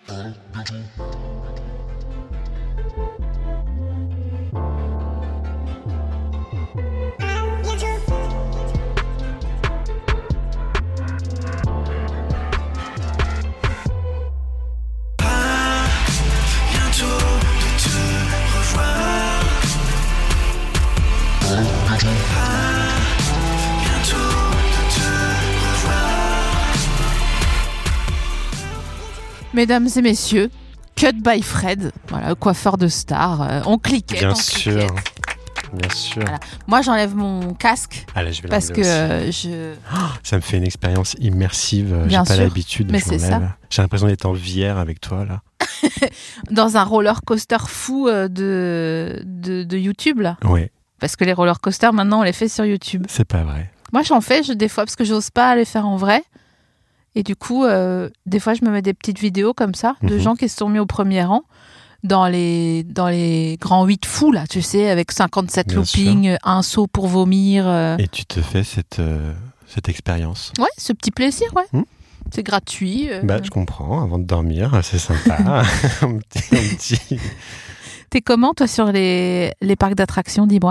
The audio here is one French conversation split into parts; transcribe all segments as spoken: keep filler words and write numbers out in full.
Mesdames et messieurs, Cut by Fred, voilà, coiffeur de star. Euh, on cliquait. Bien on sûr, cliquait. bien sûr. Voilà. Moi, j'enlève mon casque Allez, je vais parce que l'enlever aussi. euh, je. Oh, ça me fait une expérience immersive. Bien J'ai pas sûr, l'habitude. mais je c'est m'enlève. ça. J'ai l'impression d'être en V R avec toi là. Dans un roller coaster fou euh, de, de, de YouTube, là. Ouais, Parce que les roller coasters, maintenant, on les fait sur YouTube. c'est pas vrai. Moi, j'en fais je, des fois parce que j'ose pas les faire en vrai. Et du coup, euh, des fois, je me mets des petites vidéos comme ça de Mhm. gens qui se sont mis au premier rang dans les, dans les grands huit fous, là, tu sais, avec cinquante-sept Bien loopings, un saut pour vomir. euh. Et tu te fais cette, euh, cette expérience. Ouais, ce petit plaisir, ouais. Hmm. C'est gratuit. euh. Bah, je comprends. Avant de dormir, c'est sympa. un petit, un petit... T'es comment, toi, sur les, les parcs d'attractions, dis-moi?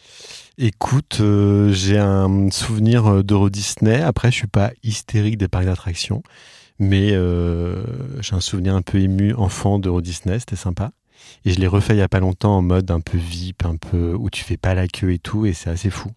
Écoute, euh, j'ai un souvenir d'Euro Disney. Après, je suis pas hystérique des parcs d'attractions, mais euh, j'ai un souvenir un peu ému enfant d'Euro Disney. C'était sympa. Et je l'ai refait il y a pas longtemps en mode un peu V I P, un peu où tu fais pas la queue et tout, et c'est assez fou.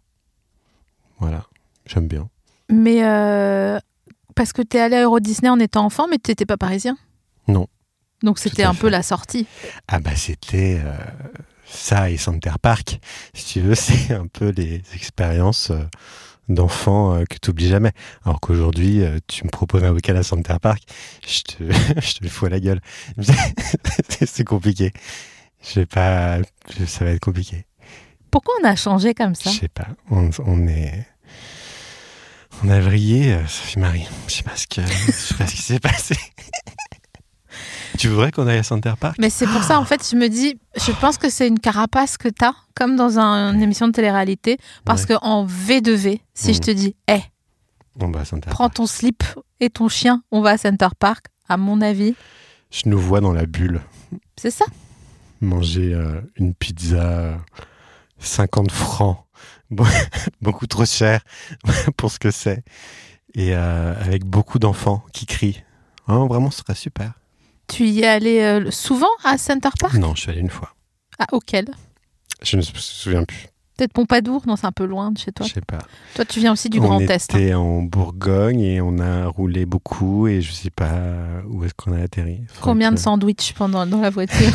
Voilà, j'aime bien. Mais euh, parce que t'es allé à Euro Disney en étant enfant, mais t'étais pas parisien? Non. Donc c'était à un fait. peu la sortie. Ah bah c'était euh, ça et Center Park. Si tu veux, c'est un peu les expériences euh, d'enfants euh, que tu n'oublies jamais. Alors qu'aujourd'hui, euh, tu me proposes un week-end à Center Park, je te, je te le fous à la gueule. c'est, c'est compliqué. Je vais pas, je- ça va être compliqué. Pourquoi on a changé comme ça? Je sais pas. On, on est, on a vrillé, euh, Sophie Marie. Je sais pas ce que, je sais pas ce qui s'est passé. Tu voudrais qu'on aille à Center Park? Mais c'est pour ça, en fait, je me dis, je pense que c'est une carapace que t'as, comme dans un- une émission de télé-réalité, parce Ouais. qu'en V deux V, si Mhm. je te dis, hé, On va à Center prends Park. ton slip et ton chien, on va à Center Park, à mon avis, Je nous vois dans la bulle. c'est ça. Manger euh, une pizza euh, cinquante francs, Be- beaucoup trop cher pour ce que c'est, et euh, avec beaucoup d'enfants qui crient. Hein, vraiment, ce serait super. Tu y es allé euh, souvent à Center Park? Non, je suis allé une fois. Ah, auquel? Je ne me souviens plus. Peut-être Pompadour? Non, c'est un peu loin de chez toi. Je sais pas. Toi, tu viens aussi du on Grand Est. hein. était en Bourgogne et on a roulé beaucoup et je sais pas où est-ce qu'on a atterri. Faudrait Combien que- de sandwichs pendant dans la voiture?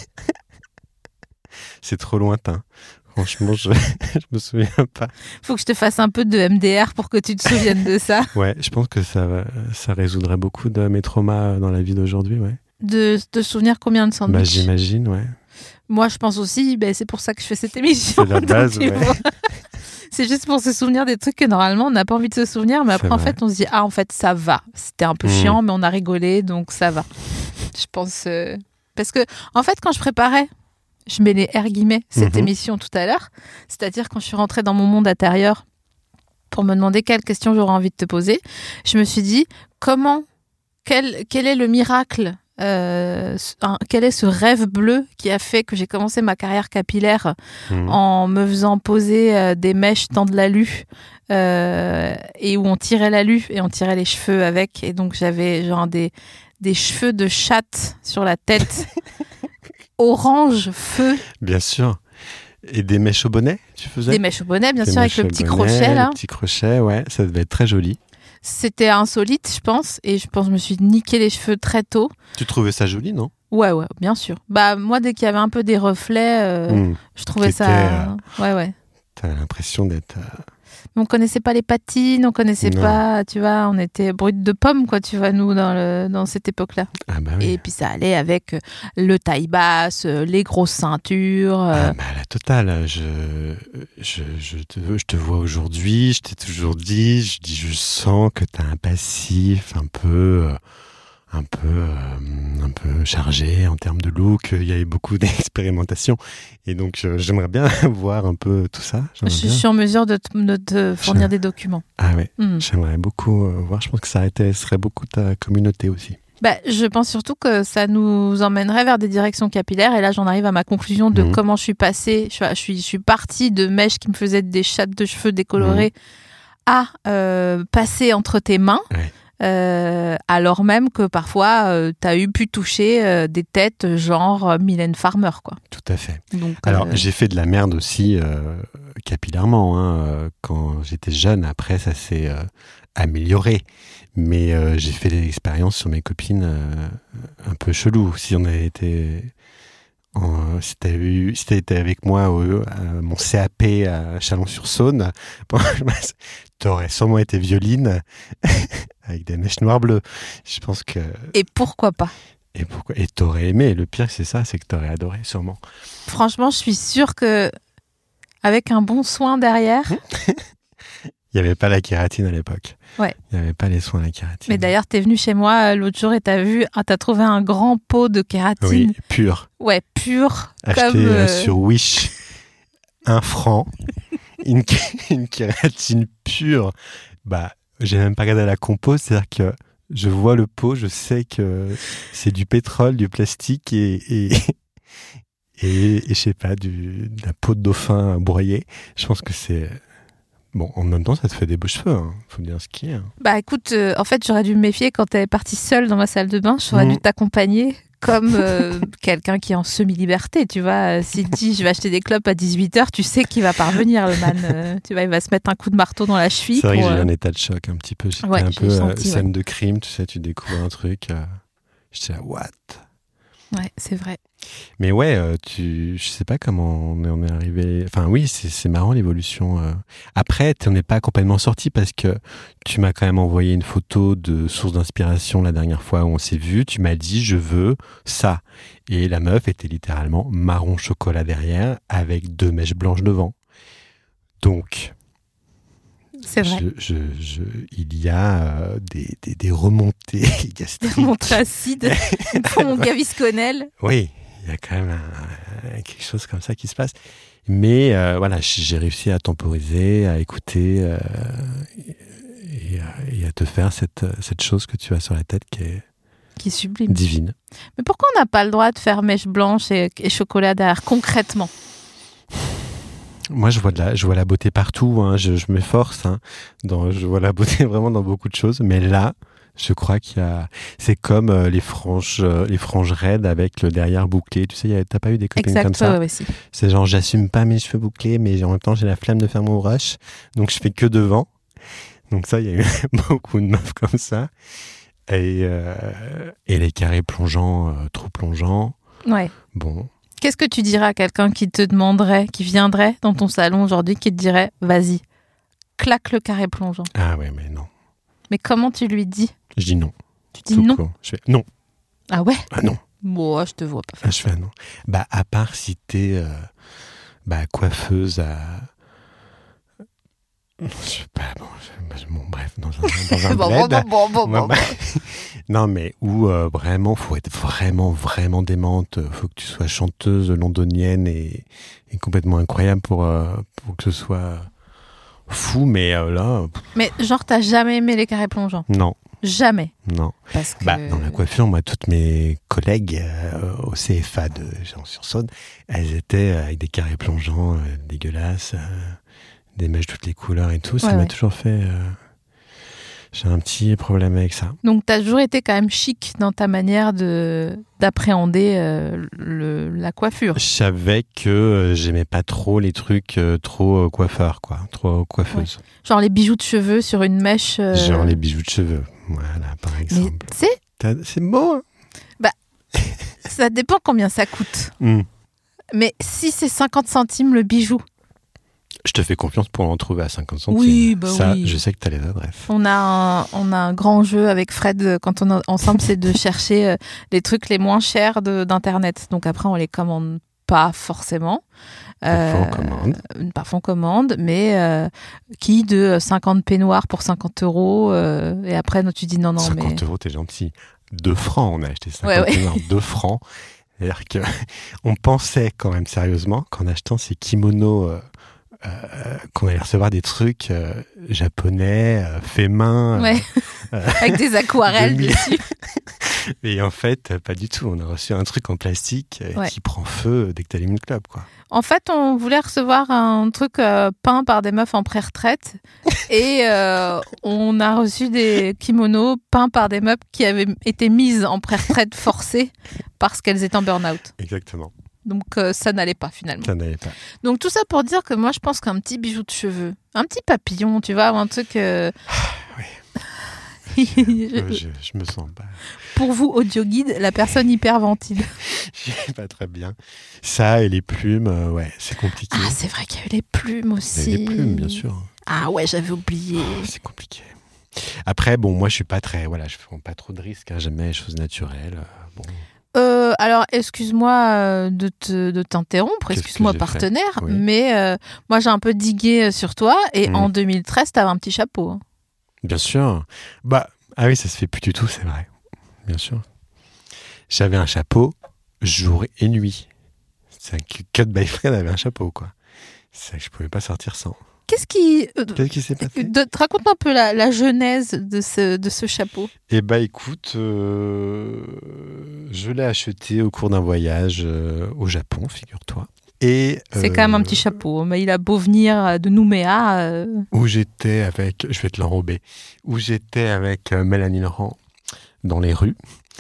C'est trop lointain. Franchement, je, je me souviens pas. Faut que je te fasse un peu de M D R pour que tu te souviennes de ça. Ouais, je pense que ça, va- ça résoudrait beaucoup de mes traumas dans la vie d'aujourd'hui, ouais. De te souvenir combien de Bah, sandwichs? j'imagine, ouais. Moi, je pense aussi, ben, c'est pour ça que je fais cette émission. C'est la Donc, base, tu ouais. vois, c'est juste pour se souvenir des trucs que normalement on n'a pas envie de se souvenir, mais C'est après en vrai. fait on se dit ah en fait ça va. C'était un peu Mm. chiant, mais on a rigolé donc ça va. Je pense euh, parce que en fait quand je préparais, je mets les R guillemets cette Mhm. émission tout à l'heure, c'est-à-dire quand je suis rentrée dans mon monde intérieur pour me demander quelles questions j'aurais envie de te poser, je me suis dit comment quel quel est le miracle euh, un- quel est ce rêve bleu qui a fait que j'ai commencé ma carrière capillaire Mhm. en me faisant poser euh, des mèches dans de l'alu euh, et où on tirait l'alu et on tirait les cheveux avec et donc j'avais genre des, des cheveux de chatte sur la tête orange feu, Bien sûr. Et des mèches au bonnet, tu faisais? des mèches au bonnet bien Des sûr avec mèches le au petit bonnet, crochet là. Le petit crochet, ouais, ça devait être très joli. C'était insolite je pense et je pense que je me suis niqué les cheveux très tôt. Tu trouvais ça joli, non? Ouais ouais bien sûr. Bah moi dès qu'il y avait un peu des reflets euh, Mhm. je trouvais T'étais, ça ouais ouais. T'as l'impression d'être... euh, On connaissait pas les patines, on connaissait Non. pas, tu vois, on était brutes de pommes, quoi, tu vois, nous, dans, le, dans cette époque-là. Ah bah oui. Et puis ça allait avec le taille basse, les grosses ceintures. euh, Ah bah la totale. Je, je, je, te, je te vois aujourd'hui, je t'ai toujours dit, je dis, je sens que t'as un passif un peu... euh, un peu, euh, un peu chargé en termes de look. Il y avait beaucoup d'expérimentation. Et donc, je- j'aimerais bien voir un peu tout ça. je J'aimerais suis bien. en mesure de te, de te fournir Je- des documents. Ah ouais, Hmm. j'aimerais beaucoup euh, voir. Je pense que ça intéresserait beaucoup ta communauté aussi. Bah, je pense surtout que ça nous emmènerait vers des directions capillaires. Et là, j'en arrive à ma conclusion de mmh. comment je suis passée. Je suis, je suis, je suis partie de mèches qui me faisaient des chattes de cheveux décolorées mmh. à euh, passer entre tes mains. Ouais. Euh, alors même que parfois, euh, tu as eu pu toucher euh, des têtes genre euh, Mylène Farmer, quoi. Tout à fait. Donc, alors, euh... j'ai fait de la merde aussi euh, capillairement. Hein, quand j'étais jeune, après, ça s'est euh, amélioré. Mais euh, j'ai fait des expériences sur mes copines euh, un peu chelou. Si on avait été, en, si t'avais eu, si t'avais été avec moi au, à mon C A P à Chalon-sur-Saône, bon, t'aurais sûrement été violine avec des mèches noires bleues. Je pense que. Et pourquoi pas? Et pourquoi? Et t'aurais aimé. Le pire, c'est ça, c'est que t'aurais adoré, sûrement. Franchement, je suis sûre que avec un bon soin derrière. Il n'y avait pas la kératine à l'époque. Ouais. Il n'y avait pas les soins à la kératine. Mais d'ailleurs, tu es venu chez moi l'autre jour et tu as vu, ah, tu as trouvé un grand pot de kératine. Oui, pur. Ouais, pur. Acheté comme, euh... sur Wish, un franc, une, une kératine pure. Bah, j'ai même pas regardé la compo, c'est-à-dire que je vois le pot, je sais que c'est du pétrole, du plastique et, et, et, et je sais pas, du, de la peau de dauphin broyée. Je pense que c'est... Bon, en même temps, ça te fait des beaux cheveux, hein. Faut dire ce qui est. Hein. Bah écoute, euh, en fait, j'aurais dû me méfier quand t'es partie seule dans ma salle de bain. J'aurais mmh. dû t'accompagner comme euh, quelqu'un qui est en semi-liberté, tu vois. S'il dit, je vais acheter des clopes à dix-huit heures, tu sais qu'il va pas revenir, le man. Euh, tu vois, il va se mettre un coup de marteau dans la cheville. C'est vrai pour, que j'ai eu euh... un état de choc un petit peu. J'étais ouais, un peu senti, euh, scène ouais. de crime, tu sais, tu découvres un truc. Euh, j'étais là, what? Ouais, c'est vrai. Mais ouais, euh, tu, je sais pas comment on est, on est arrivé. Enfin oui, c'est, c'est marrant l'évolution. Euh. Après, tu n'en es pas complètement sorti parce que tu m'as quand même envoyé une photo de source d'inspiration la dernière fois où on s'est vu. Tu m'as dit je veux ça. Et la meuf était littéralement marron chocolat derrière avec deux mèches blanches devant. Donc, c'est vrai. Je, je, je, il y a euh, des, des, des remontées gastriques. Des remontées acides pour mon Gavisconnel. Oui. Il y a quand même un, quelque chose comme ça qui se passe. Mais euh, voilà, j'ai réussi à temporiser, à écouter euh, et, et à te faire cette, cette chose que tu as sur la tête qui est, qui est sublime. Divine. Mais pourquoi on n'a pas le droit de faire mèche blanche et, et chocolat derrière, concrètement ? Moi, je vois, de la, je vois la beauté partout. Hein. Je, je m'efforce. Hein. Dans, je vois la beauté vraiment dans beaucoup de choses. Mais là... Je crois qu'il y a, c'est comme euh, les franges, euh, les franges raides avec le derrière bouclé. Tu sais, y a... t'as pas eu des copines exact, comme ça ouais, ouais, si. C'est genre, j'assume pas mes cheveux bouclés, mais en même temps, j'ai la flemme de faire mon rush, donc je fais que devant. Donc ça, il y a eu beaucoup de meufs comme ça. Et, euh, et les carrés plongeants, euh, trop plongeants. Ouais. Bon. Qu'est-ce que tu dirais à quelqu'un qui te demanderait, qui viendrait dans ton salon aujourd'hui, qui te dirait, vas-y, claque le carré plongeant. Ah ouais, mais non. Mais comment tu lui dis ? Je dis non. Tu dis non ? Je fais non. Ah ouais ? Ah non. Moi, je te vois pas faire ah, je fais ah non. Bah, à part si t'es euh, bah, coiffeuse à... Je sais pas, bon, je, bon bref, dans un, dans un bon, bled. bon, bon, bon, bon, bah, non, mais où euh, vraiment, faut être vraiment, vraiment démente. Faut que tu sois chanteuse londonienne et, et complètement incroyable pour, euh, pour que ce soit... fou, mais euh, là... Mais genre, t'as jamais aimé les carrés plongeants ? Non. Jamais ? Non. Parce que... Bah, dans la coiffure, moi, toutes mes collègues euh, au C F A de Chalon-sur-Saône, elles étaient avec des carrés plongeants euh, dégueulasses, euh, des mèches de toutes les couleurs et tout. Ça ouais, m'a ouais. toujours fait... Euh... J'ai un petit problème avec ça. Donc, t'as toujours été quand même chic dans ta manière de, d'appréhender euh, le, la coiffure. Je savais que euh, j'aimais pas trop les trucs euh, trop euh, coiffeurs, quoi. Trop coiffeuses. Ouais. Genre les bijoux de cheveux sur une mèche. Euh... Genre les bijoux de cheveux. Voilà, par exemple. Mais tu sais... T'as... C'est beau, hein ? Bah, ça dépend combien ça coûte. Mm. Mais si c'est cinquante centimes le bijou... Je te fais confiance pour en trouver à cinquante centimes. Oui, bah ça, oui. Je sais que tu as les adresses. On a, un, on a un grand jeu avec Fred quand on est ensemble, c'est de chercher les trucs les moins chers de, d'Internet. Donc après, on les commande pas forcément. Parfois on commande. Euh, parfois on commande, mais euh, qui de cinquante peignoirs pour cinquante euros euh, et après, non, tu dis non, non, cinquante mais... cinquante euros, t'es gentil. deux francs, on a acheté cinquante ouais, ouais. peignoirs, deux francs. C'est-à-dire qu'on pensait quand même sérieusement qu'en achetant ces kimonos... Euh, Euh, qu'on allait recevoir des trucs euh, japonais, euh, faits main. Ouais. Euh, avec des aquarelles de dessus. Et en fait, pas du tout. On a reçu un truc en plastique Ouais. qui prend feu dès que tu allumes une clope, quoi. En fait, on voulait recevoir un truc euh, peint par des meufs en pré-retraite et euh, on a reçu des kimonos peints par des meufs qui avaient été mises en pré-retraite forcée parce qu'elles étaient en burn-out. Exactement. Donc euh, ça n'allait pas finalement. Ça n'allait pas. Donc tout ça pour dire que moi je pense qu'un petit bijou de cheveux, un petit papillon, tu vois, ou un truc... euh, Euh, je, je me sens pas... Pour vous, audio guide, la personne hyperventile. Je sais pas très bien. Ça et les plumes, euh, ouais, c'est compliqué. Ah, c'est vrai qu'il y a eu les plumes aussi. Il y a les plumes, bien sûr. Ah ouais, j'avais oublié. Oh, c'est compliqué. Après, bon, moi, je suis pas très... Voilà, je prends pas trop de risques. Hein, jamais les choses naturelles. euh, bon. Euh, alors, excuse-moi euh, de, te, de t'interrompre, Qu'est-ce excuse-moi que j'ai partenaire, fait ? Oui. mais euh, moi j'ai un peu digué sur toi et Mm. en deux mille treize, t'avais un petit chapeau. Hein. Bien sûr. Bah, ah oui, ça se fait plus du tout, c'est vrai. Bien sûr. J'avais un chapeau jour et nuit. C'est un Cut by Fred avait un chapeau, quoi. C'est ça que je pouvais pas sortir sans. Qu'est-ce qui... euh, Qu'est-ce qui s'est passé ? de- te raconte un peu la, la genèse de ce, de ce chapeau. Eh bah écoute, euh, je l'ai acheté au cours d'un voyage euh, au Japon, figure-toi. Et, C'est euh, quand même un petit chapeau, mais il a beau venir de Nouméa. euh, Où j'étais avec, je vais te l'enrober, où j'étais avec euh, Mélanie Laurent dans les rues,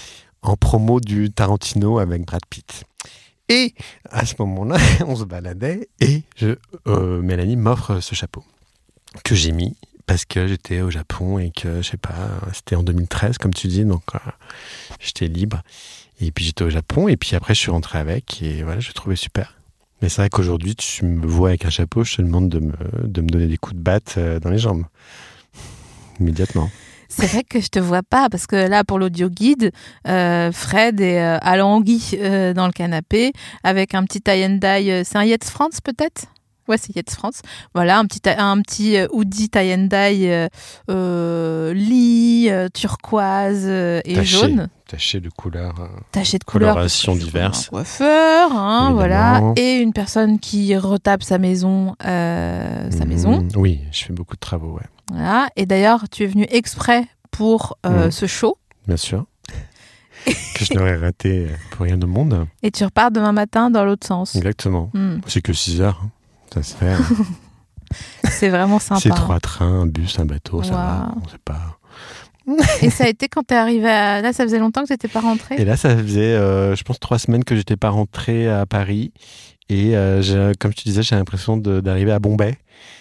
en promo du Tarantino avec Brad Pitt. Et à ce moment-là, on se baladait et je, euh, Mélanie m'offre ce chapeau que j'ai mis parce que j'étais au Japon et que, je sais pas, c'était en deux mille treize, comme tu dis, donc euh, j'étais libre. Et puis j'étais au Japon et puis après je suis rentré avec et voilà, je le trouvais super. Mais c'est vrai qu'aujourd'hui, tu me vois avec un chapeau, je te demande de me, de me donner des coups de batte euh, dans les jambes. Immédiatement. C'est vrai que je te vois pas, parce que là, pour l'audio guide, euh, Fred est euh, alangui euh, dans le canapé, avec un petit tie and dye. euh, C'est un Yates France, peut-être ? Ouais, c'est Yates France. Voilà, un petit, ta- un petit euh, hoodie tie and dye euh, euh, lit, euh, turquoise euh, et Taché. jaune. Taché de couleurs. euh, Taché de couleurs. Colorations parce que je suis diverses. un coiffeur, hein, Évidemment. voilà. Et une personne qui retape sa maison. euh, sa mhm. maison. Oui, je fais beaucoup de travaux, ouais. Voilà. Et d'ailleurs, tu es venu exprès pour euh, Mhm. ce show. Bien sûr. Que je n'aurais raté pour rien au monde. Et tu repars demain matin dans l'autre sens. Exactement. Hmm. C'est que six heures. hein. Ça se fait. hein. C'est vraiment sympa. C'est trois trains, un bus, un bateau, ça Wow. va. On sait pas. Et ça a été quand t'es arrivé à... Là, ça faisait longtemps que t'étais pas rentré. Et là, ça faisait, euh, je pense, trois semaines que j'étais pas rentré à Paris. Et euh, j'ai- comme je te disais, j'ai l'impression de- d'arriver à Bombay,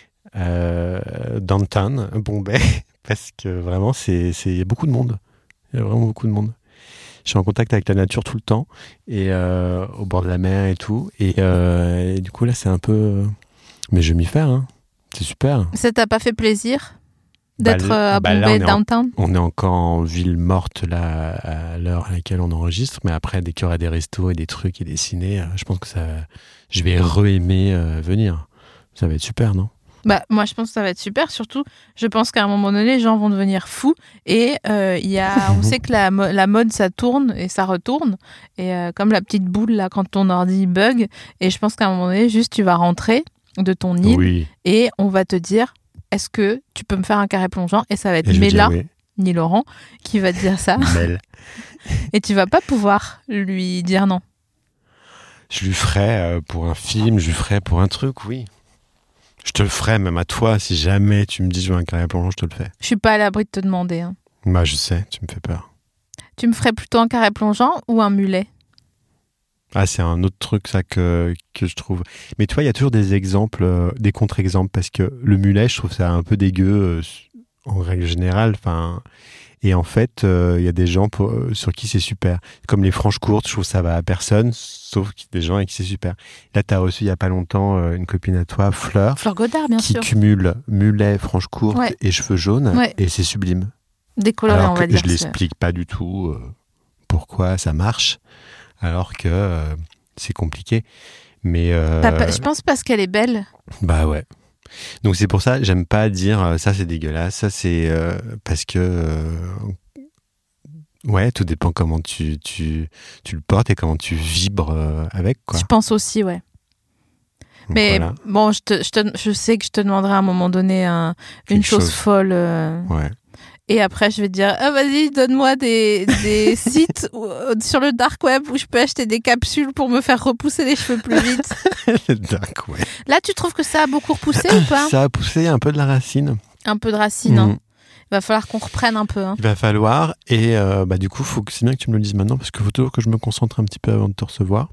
euh, downtown, Bombay, parce que vraiment, c'est, c'est, il y a beaucoup de monde. Il y a vraiment beaucoup de monde. Je suis en contact avec la nature tout le temps, et euh, au bord de la mer et tout. Et, euh, et du coup, là, c'est un peu... Mais je vais m'y faire, hein. C'est super. Ça t'a pas fait plaisir d'être Bah, euh, à bah là, Bombay, on est en- downtown? On est encore en ville morte là à l'heure à laquelle on enregistre, mais après dès qu'il y aura des restos et des trucs et des ciné, euh, je pense que ça, je vais re-aimer euh, venir. Ça va être super, non ? Bah, moi, je pense que ça va être super. Surtout, je pense qu'à un moment donné, les gens vont devenir fous. Et euh, il y a, on sait que la, mo- la mode, ça tourne et ça retourne. Et euh, comme la petite boule, là, quand ton ordi bug. Et je pense qu'à un moment donné, juste, tu vas rentrer de ton île Oui. et on va te dire, est-ce que tu peux me faire un carré plongeant? Et ça va être Et je vais Mela, dire oui. ni Laurent, qui va te dire ça. Mel. Et tu vas pas pouvoir lui dire non. Je lui ferai euh, pour un film, je lui ferai pour un truc, oui. Je te le ferai même à toi si jamais tu me dis je veux un carré plongeant, je te le fais. Je suis pas à l'abri de te demander. Hein. Bah je sais, tu me fais peur. Tu me ferais plutôt un carré plongeant ou un mulet? Ah, c'est un autre truc, ça, que, que je trouve. Mais tu vois, il y a toujours des exemples, euh, des contre-exemples, parce que le mulet, je trouve ça un peu dégueu, euh, en règle générale. Enfin, et en fait, il euh, y a des gens pour, euh, sur qui c'est super. Comme les franges courtes, je trouve que ça va à personne, sauf des gens avec qui c'est super. Là, tu as reçu il n'y a pas longtemps euh, une copine à toi, Fleur, Fleur Godard, bien qui sûr. cumule mulet, franges courtes Ouais. et cheveux jaunes, Ouais. et c'est sublime. Décoloré, Alors on va que dire. je l'explique pas du tout euh, pourquoi ça marche, alors que euh, c'est compliqué. Mais euh, T'as pas- Je pense parce qu'elle est belle. bah ouais. Donc c'est pour ça, j'aime pas dire euh, ça c'est dégueulasse, ça c'est euh, parce que euh, ouais, tout dépend comment tu, tu, tu le portes et comment tu vibres euh, avec, quoi. Je pense aussi, ouais. Donc Mais voilà. bon, je, te, je, te- je sais que je te demanderai à un moment donné un- une Quelque chose, chose. folle. euh, Ouais. Et après, je vais te dire, ah, vas-y, donne-moi des, des sites où, sur le dark web où je peux acheter des capsules pour me faire repousser les cheveux plus vite. Le dark web. Là, tu trouves que ça a beaucoup repoussé ou pas ? Ça a poussé un peu de la racine. Un peu de racine, Mmh. hein. Il va falloir qu'on reprenne un peu. Hein. Il va falloir. Et euh, bah, du coup, faut que, c'est bien que tu me le dises maintenant parce qu'il faut toujours que je me concentre un petit peu avant de te recevoir.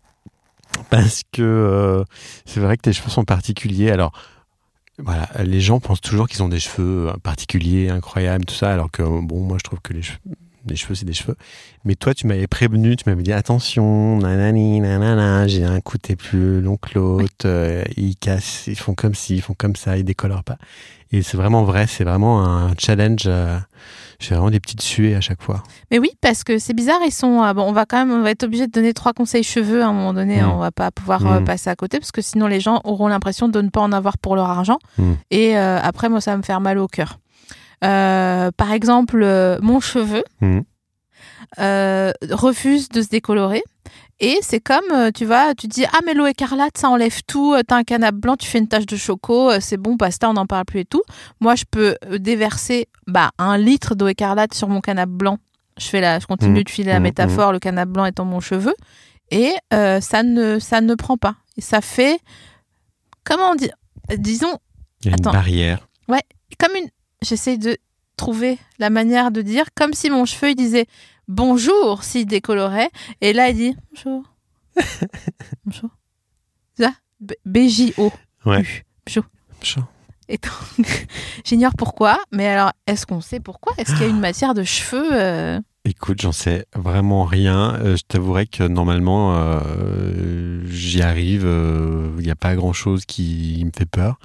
Parce que euh, c'est vrai que tes cheveux sont particuliers. Alors, voilà, les gens pensent toujours qu'ils ont des cheveux particuliers, incroyables, tout ça. Alors que, bon, moi, je trouve que les cheveux, les cheveux c'est des cheveux. Mais toi, tu m'avais prévenu, tu m'avais dit attention, nanani, nanana, j'ai un côté plus long que l'autre. Oui. Euh, ils cassent, ils font comme ci, ils font comme ça, ils décolorent pas. Et c'est vraiment vrai, c'est vraiment un challenge. Euh, j'ai vraiment des petites suées à chaque fois. Mais oui, parce que c'est bizarre, ils sont. Euh, bon, on va quand même, on va être obligé de donner trois conseils cheveux à un moment donné. Mmh. On va pas pouvoir mmh. euh, passer à côté parce que sinon les gens auront l'impression de ne pas en avoir pour leur argent. Mmh. Et euh, après, moi, ça va me faire mal au cœur. Euh, par exemple, euh, mon cheveu mmh. euh, refuse de se décolorer. Et c'est comme, tu vois, tu dis « Ah, mais l'eau écarlate, ça enlève tout. T'as un canapé blanc, tu fais une tache de choco. C'est bon, basta, on n'en parle plus et tout. » Moi, je peux déverser bah, un litre d'eau écarlate sur mon canapé blanc. Je, fais la, je continue mmh. de filer la mmh. métaphore, le canapé blanc étant mon cheveu. Et euh, ça, ne, ça ne prend pas. Et ça fait... Comment on dit ? Disons... Il y a une attends. barrière. Ouais, comme une... J'essaie de trouver la manière de dire, comme si mon cheveu, il disait... Bonjour, s'il décolorait. Et là, il dit bonjour. Bonjour. Ça B J O. Ouais. Bonjour. Bonjour. Et donc, j'ignore pourquoi, mais alors, est-ce qu'on sait pourquoi ? Est-ce qu'il y a une matière de cheveux euh... Écoute, j'en sais vraiment rien. Euh, je t'avouerai que normalement, euh, j'y arrive. Il euh, n'y a pas grand-chose qui me fait peur.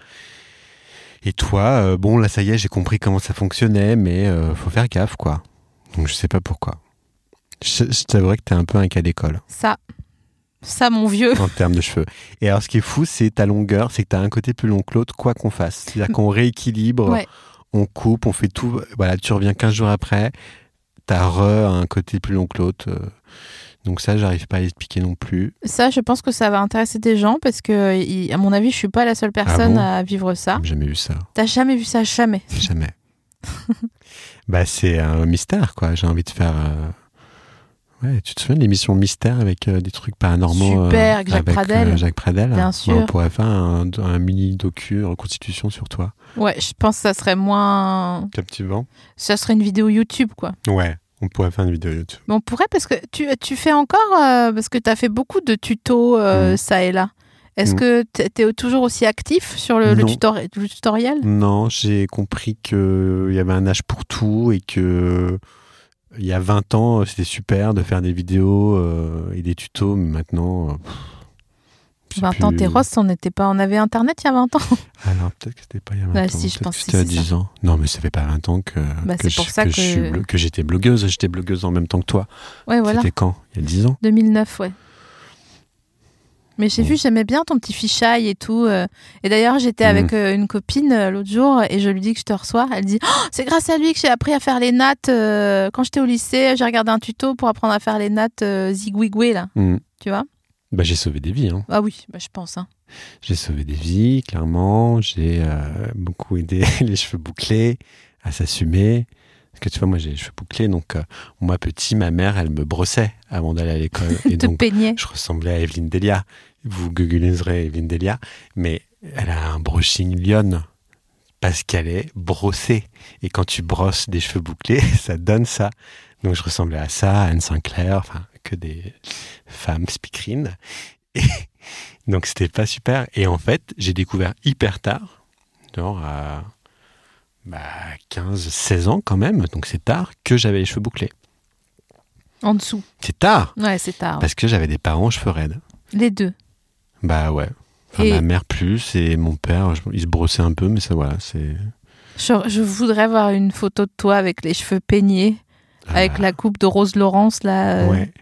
Et toi, euh, bon, là, ça y est, j'ai compris comment ça fonctionnait, mais euh, faut faire gaffe, quoi. Donc, je sais pas pourquoi. Je, je t'avouerais que t'es un peu un cas d'école. Ça, ça mon vieux. En termes de cheveux. Et alors, ce qui est fou, c'est ta longueur, c'est que t'as un côté plus long que l'autre, quoi qu'on fasse. C'est-à-dire qu'on rééquilibre, ouais. on coupe, on fait tout. Voilà, tu reviens quinze jours après, t'as re un côté plus long que l'autre. Donc ça, j'arrive pas à l'expliquer non plus. Ça, je pense que ça va intéresser des gens parce que, à mon avis, je suis pas la seule personne ah bon à vivre ça. J'ai jamais vu ça. T'as jamais vu ça, jamais. Jamais. Bah, c'est un mystère, quoi. J'ai envie de faire. Euh... Ouais, tu te souviens de l'émission Mystère avec euh, des trucs paranormaux Super, euh, avec Jacques avec, Pradel. Euh, Jacques Pradel. Bien ouais, sûr. On pourrait faire un, un mini docu reconstitution sur toi. Ouais, je pense que ça serait moins. Captivant. Ça serait une vidéo YouTube, quoi. Ouais, on pourrait faire une vidéo YouTube. Mais on pourrait parce que tu, tu fais encore. Euh, parce que tu as fait beaucoup de tutos, euh, mmh. ça et là. Est-ce mmh. que tu es toujours aussi actif sur le, le, tutori- le tutoriel ? Non, j'ai compris qu'il y avait un âge pour tout et que il y a vingt ans, c'était super de faire des vidéos euh, et des tutos, mais maintenant... Euh, vingt plus... ans, t'es Ross, on n'était pas... On avait Internet il y a vingt ans. Alors, peut-être que c'était pas il y a vingt bah, ans. Si, je pense que c'était à si, dix ça. ans. Non, mais ça fait pas vingt ans que, bah, que, c'est pour je, ça que, que... Je suis blo- que j'étais blogueuse. J'étais blogueuse en même temps que toi. Ouais, voilà. C'était quand ? Il y a dix ans ? deux mille neuf, ouais. Mais j'ai vu, j'aimais bien ton petit fichaille et tout. Et d'ailleurs, j'étais mmh. avec une copine l'autre jour et je lui dis que je te reçois. Elle dit oh, c'est grâce à lui que j'ai appris à faire les nattes. Quand j'étais au lycée, j'ai regardé un tuto pour apprendre à faire les nattes zigouigoué, là. Mmh. Tu vois ? Bah, j'ai sauvé des vies. Hein. Ah oui, bah, je pense. Hein. J'ai sauvé des vies, clairement. J'ai euh, beaucoup aidé les cheveux bouclés à s'assumer. Parce que tu vois, moi j'ai les cheveux bouclés, donc euh, moi petit, ma mère, elle me brossait avant d'aller à l'école. Et te donc, peignait. Je ressemblais à Evelyne Delia. Vous googlerez Evelyne Delia, mais elle a un brushing lionne parce qu'elle est brossée. Et quand tu brosses des cheveux bouclés, ça donne ça. Donc je ressemblais à ça, à Anne Sinclair, enfin que des femmes speakerines. Et donc c'était pas super. Et en fait, j'ai découvert hyper tard, genre à bah, quinze seize ans quand même, donc c'est tard, que j'avais les cheveux bouclés. En dessous. C'est tard. Ouais, c'est tard. Parce que j'avais des parents aux cheveux raides. Les deux. Bah ouais. Enfin, et... ma mère plus et mon père, je... il se brossait un peu, mais ça voilà, c'est... Je, je voudrais voir une photo de toi avec les cheveux peignés, ah avec bah... la coupe de Rose Laurence, là. Euh... Ouais.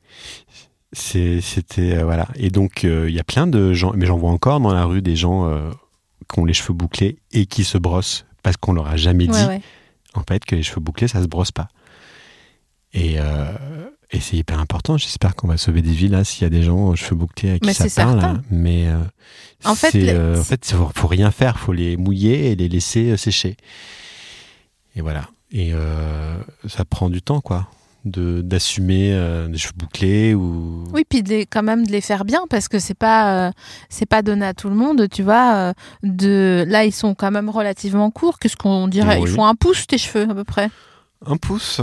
C'est, c'était, euh, voilà. Et donc, il euh, y a plein de gens, mais j'en vois encore dans la rue des gens euh, qui ont les cheveux bouclés et qui se brossent parce qu'on leur a jamais dit, ouais, ouais. en fait, que les cheveux bouclés, ça se brosse pas. Et... Euh... Et c'est hyper important. J'espère qu'on va sauver des vies là s'il y a des gens aux cheveux bouclés à qui mais ça parle. Là. Mais euh, en fait, les... euh, en fait, faut, faut rien faire. Faut les mouiller et les laisser euh, sécher. Et voilà. Et euh, ça prend du temps, quoi. De, d'assumer euh, des cheveux bouclés ou... Oui, puis de les, quand même de les faire bien parce que c'est pas, euh, c'est pas donné à tout le monde, tu vois. Euh, de, là, ils sont quand même relativement courts. Qu'est-ce qu'on dirait ? Oui. Ils font un pouce, tes cheveux, à peu près. Un pouce.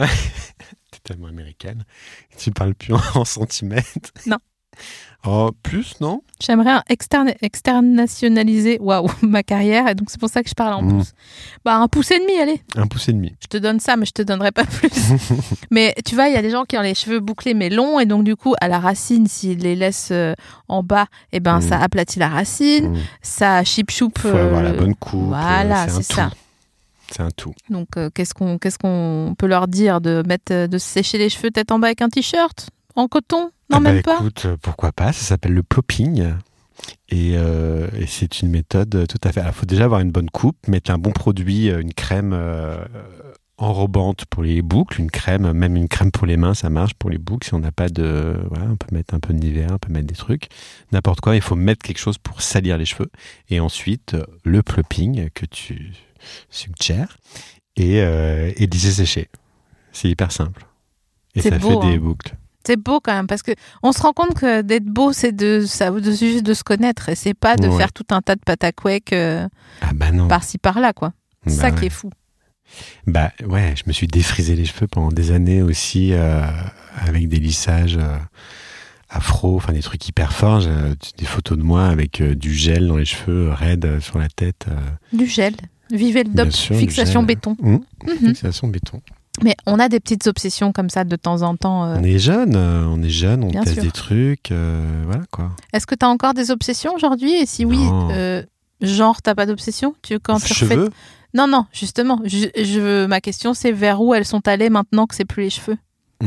T'es tellement américaine. Tu parles plus en, en centimètres. Non. Oh, plus, non ? J'aimerais externe, externationaliser waouh, ma carrière et donc c'est pour ça que je parle en Mmh. pouce. Bah, un pouce et demi, allez. Un pouce et demi. Je te donne ça, mais je te donnerai pas plus. Mais tu vois, il y a des gens qui ont les cheveux bouclés mais longs et donc du coup, à la racine, s'ils les laissent euh, en bas, eh ben, Mmh. ça aplatit la racine, Mmh. ça chip-choup. Faut avoir la bonne coupe. Voilà, euh, c'est, c'est un ça. tout. C'est un tout. Donc, euh, qu'est-ce qu'on, qu'est-ce qu'on peut leur dire de mettre, euh, de se sécher les cheveux tête en bas avec un t-shirt en coton ? Non, Ah bah même pas. écoute, pourquoi pas, ça s'appelle le plopping. Et, euh, et c'est une méthode tout à fait... Il faut déjà avoir une bonne coupe, mettre un bon produit, une crème euh, enrobante pour les boucles, une crème, même une crème pour les mains, ça marche pour les boucles. Si on n'a pas de... Voilà, on peut mettre un peu de Nivea, on peut mettre des trucs. N'importe quoi, il faut mettre quelque chose pour salir les cheveux. Et ensuite, le plopping que tu suggères et, euh, et lisser sécher. C'est hyper simple. Et C'est ça beau, fait des hein. boucles. C'est beau quand même parce que on se rend compte que d'être beau, c'est de ça, de juste de se connaître et c'est pas de Ouais. faire tout un tas de patacouèques euh, Ah bah non. par-ci par-là, quoi. C'est Bah ça ouais. qui est fou. Bah ouais, je me suis défrisé les cheveux pendant des années aussi euh, avec des lissages euh, afro, enfin des trucs hyper forts. J'ai des photos de moi avec euh, du gel dans les cheveux, euh, raides euh, sur la tête. euh, Du gel. Vivez le bien dop, sûr, du fixation gel. béton. Mmh, Mhm. Fixation béton. Mais on a des petites obsessions comme ça de temps en temps. euh. On est jeune, euh, on est jeune, on Bien teste sûr. des trucs, euh, voilà quoi. Est-ce que tu as encore des obsessions aujourd'hui ? Et si oui, Non. euh, genre t'as pas d'obsession ? Tu quand tu refais... Cheveux. Non, non, justement. Je, je- ma question c'est vers où elles sont allées maintenant que c'est plus les cheveux.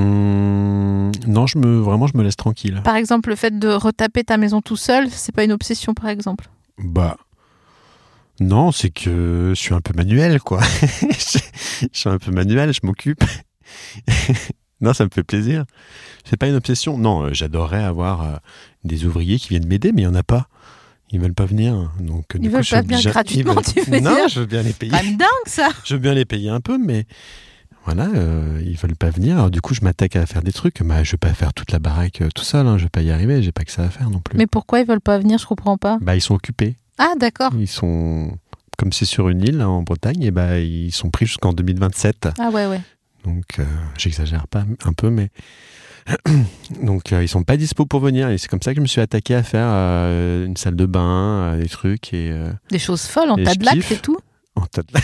Mmh, non, je me, vraiment, je me laisse tranquille. Par exemple, le fait de retaper ta maison tout seul, c'est pas une obsession, par exemple. Bah. Non, c'est que je suis un peu manuel, quoi. je, je suis un peu manuel, je m'occupe. Non, ça me fait plaisir. C'est pas une obsession. Non, euh, j'adorerais avoir euh, des ouvriers qui viennent m'aider, mais il n'y en a pas. Ils veulent pas venir. Donc, Ils du veulent coup, je pas suis venir obligé- gratuitement, Ils veulent- tu veux Non, dire je veux bien les payer. Quand même dingue, ça. Je veux bien les payer un peu, mais voilà, euh, ils veulent pas venir. Alors, du coup, je m'attaque à faire des trucs. Bah, je vais pas faire toute la baraque euh, tout seul. Hein. Je vais pas y arriver. J'ai pas que ça à faire non plus. Mais pourquoi ils veulent pas venir ? Je comprends pas. Bah, ils sont occupés. Ah, d'accord. Ils sont, comme c'est sur une île là, en Bretagne, et bah, ils sont pris jusqu'en deux mille vingt-sept. Ah ouais, ouais. Donc, euh, j'exagère pas un peu, mais donc euh, ils sont pas dispo pour venir. Et c'est comme ça que je me suis attaqué à faire euh, une salle de bain, euh, des trucs et euh, Des choses folles, en Et tas je de lacs, kiffe. c'est tout. en tas de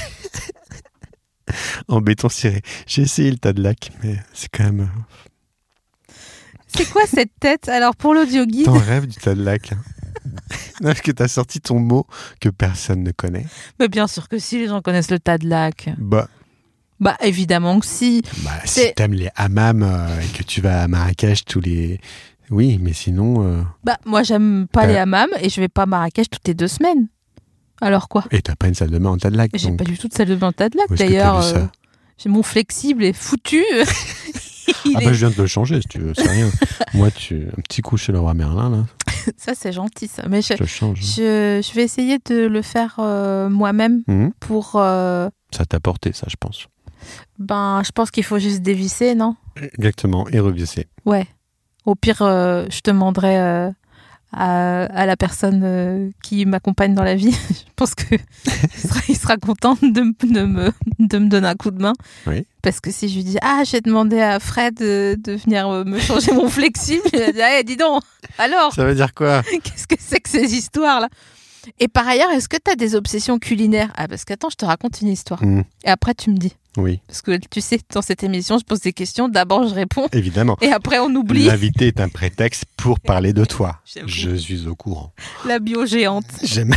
en béton ciré. J'ai essayé le tas de lac, mais c'est quand même. C'est quoi cette tête ? Alors, pour l'audio guide, T'en rêves du tas de lac. Hein. Non, parce que t'as sorti ton mot que personne ne connaît. mais bien sûr que si, les gens connaissent le tas de lacs. Bah. Bah, évidemment que si. Bah, C'est- si t'aimes les hammams euh, et que tu vas à Marrakech tous les... Oui, mais sinon... euh, Bah, moi, j'aime pas T'as- les hammams et je vais pas à Marrakech toutes les deux semaines. Alors quoi ? Et t'as pas une salle de bain en tas de lac. J'ai donc. pas du tout de salle de bain en tas de lacs. Où est-ce que D'ailleurs, t'as vu ça euh, j'ai mon flexible est foutu. Il Ah est- bah je viens de le changer si tu veux, c'est rien. Moi, tu... un petit coup chez le roi Merlin, là, Ça, c'est gentil, ça. Mais je, je le change. je, je vais essayer de le faire euh, moi-même Mhm. pour... euh, Ça t'a porté, ça, je pense. ben, je pense qu'il faut juste dévisser, non ? Exactement, et revisser. Ouais. Au pire, euh, je demanderai euh, à, à la personne euh, qui m'accompagne dans la vie. Je pense qu'il sera, il sera content de, m- de, me, de me donner un coup de main. Oui. Parce que si je lui dis « Ah, j'ai demandé à Fred de, de venir euh, me changer mon flexible », il va dire hey, « dis donc, alors, Ça veut dire quoi? qu'est-ce que c'est que ces histoires-là ?» Et par ailleurs, est-ce que tu as des obsessions culinaires ? Ah, parce qu'attends, je te raconte une histoire. Mhm. Et après, tu me dis. Oui, Parce que tu sais, dans cette émission, je pose des questions. D'abord, je réponds. évidemment. Et après, on oublie. L'invité est un prétexte pour parler de toi. J'avoue. Je suis au courant. La bio géante. J'aime.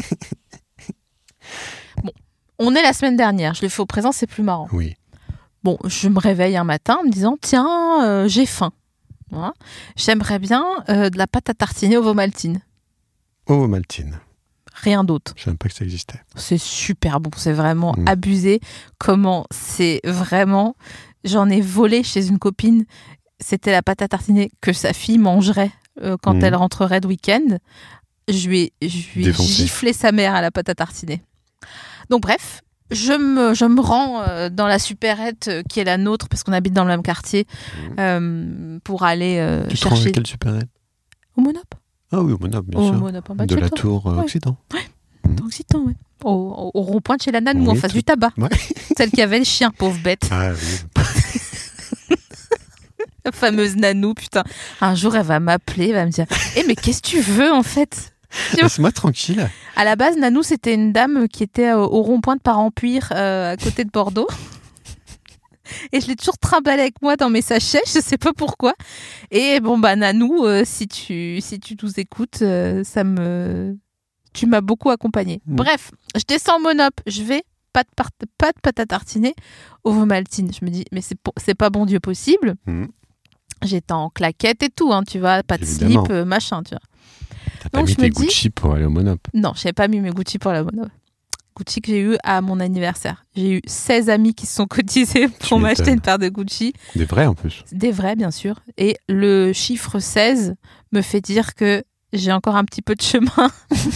On est la semaine dernière. Je l'ai fait au présent, c'est plus marrant. Oui. Bon, je me réveille un matin en me disant tiens, euh, j'ai faim. Voilà. J'aimerais bien euh, de la pâte à tartiner au Vomaltine. Oh, Maltine. Rien d'autre. Je savais pas que ça existait. C'est super bon. C'est vraiment Mm. abusé. Comment c'est vraiment. J'en ai volé chez une copine. C'était la pâte à tartiner que sa fille mangerait euh, quand Mm. elle rentrerait de week-end. Je lui ai, je lui ai Défoncé. giflé sa mère à la pâte à tartiner. Donc bref, je me, je me rends euh, dans la supérette euh, qui est la nôtre, parce qu'on habite dans le même quartier, Mmh. euh, pour aller euh, Tu te rends chercher... à quelle supérette? Au Monop. Ah oui, au Monop, bien Au sûr. Monop en bas de De chez la toi. tour euh, Ouais. Occident. Dans Occitan, ouais. Au, au, au rond-point de chez la Nanou, Oui, en face tout- du tabac. Ouais. Celle qui avait le chien, pauvre bête. Ah oui. La fameuse Nanou, putain. Un jour, elle va m'appeler, elle va me dire « Eh, mais qu'est-ce que tu veux, en fait ?» Laisse-moi tranquille. À la base, Nanou, c'était une dame qui était au, au rond-point de Parampuire, euh, à côté de Bordeaux. Et je l'ai toujours trimballée avec moi dans mes sachets, je sais pas pourquoi. Et bon, bah, Nanou, euh, si tu, si tu nous écoutes, euh, ça me... Tu m'as beaucoup accompagnée. Mmh. Bref, je descends au Monop, je vais, pas de, part... pas de pâte à tartiner, ovomaltine. Je me dis, mais c'est, pour... c'est pas bon Dieu possible. Mmh. J'étais en claquette et tout, hein, tu vois, pas de Évidemment. slip, euh, machin, tu vois. T'as pas Donc, mis je me tes dis- Gucci pour aller au Monop. Non, je n'avais pas mis mes Gucci pour la Monop. Gucci que j'ai eu à mon anniversaire. J'ai eu seize amis qui se sont cotisés pour m'acheter m'étonnes. une paire de Gucci. Des vrais en plus. Des vrais, bien sûr. Et le chiffre seize me fait dire que j'ai encore un petit peu de chemin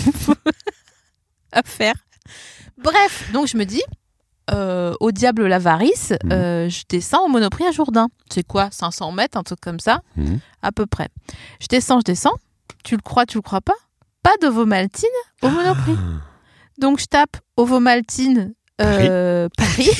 à faire. Bref, donc je me dis, euh, au diable l'avarice, Mhm. euh, je descends au Monoprix à Jourdain. C'est quoi, cinq cents mètres, un truc comme ça, Mmh. à peu près. Je descends, je descends. Tu le crois, tu le crois pas? Pas d'ovomaltine au Monoprix. Ah. Donc je tape ovomaltine euh, Paris.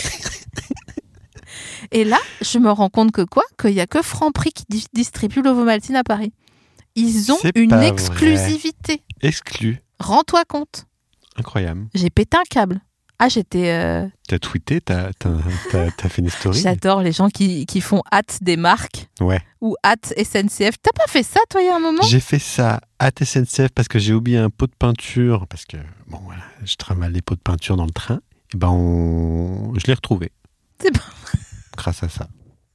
Et là, je me rends compte que quoi? Qu'il n'y a que Franprix qui di- distribue l'ovomaltine à Paris. Ils ont C'est une pas vrai. exclusivité. Exclu. Rends-toi compte. Incroyable. J'ai pété un câble. Ah, j'étais... euh, T'as tweeté, t'as, t'as, t'as, t'as fait une story. J'adore les gens qui, qui font hâte des marques Ouais. ou hâte S N C F. T'as pas fait ça, toi, il y a un moment? J'ai fait ça à T S N C F parce que j'ai oublié un pot de peinture. Parce que, bon, voilà, je trimballe les pots de peinture dans le train. Et ben, on... je l'ai retrouvé. C'est pas- Grâce à ça.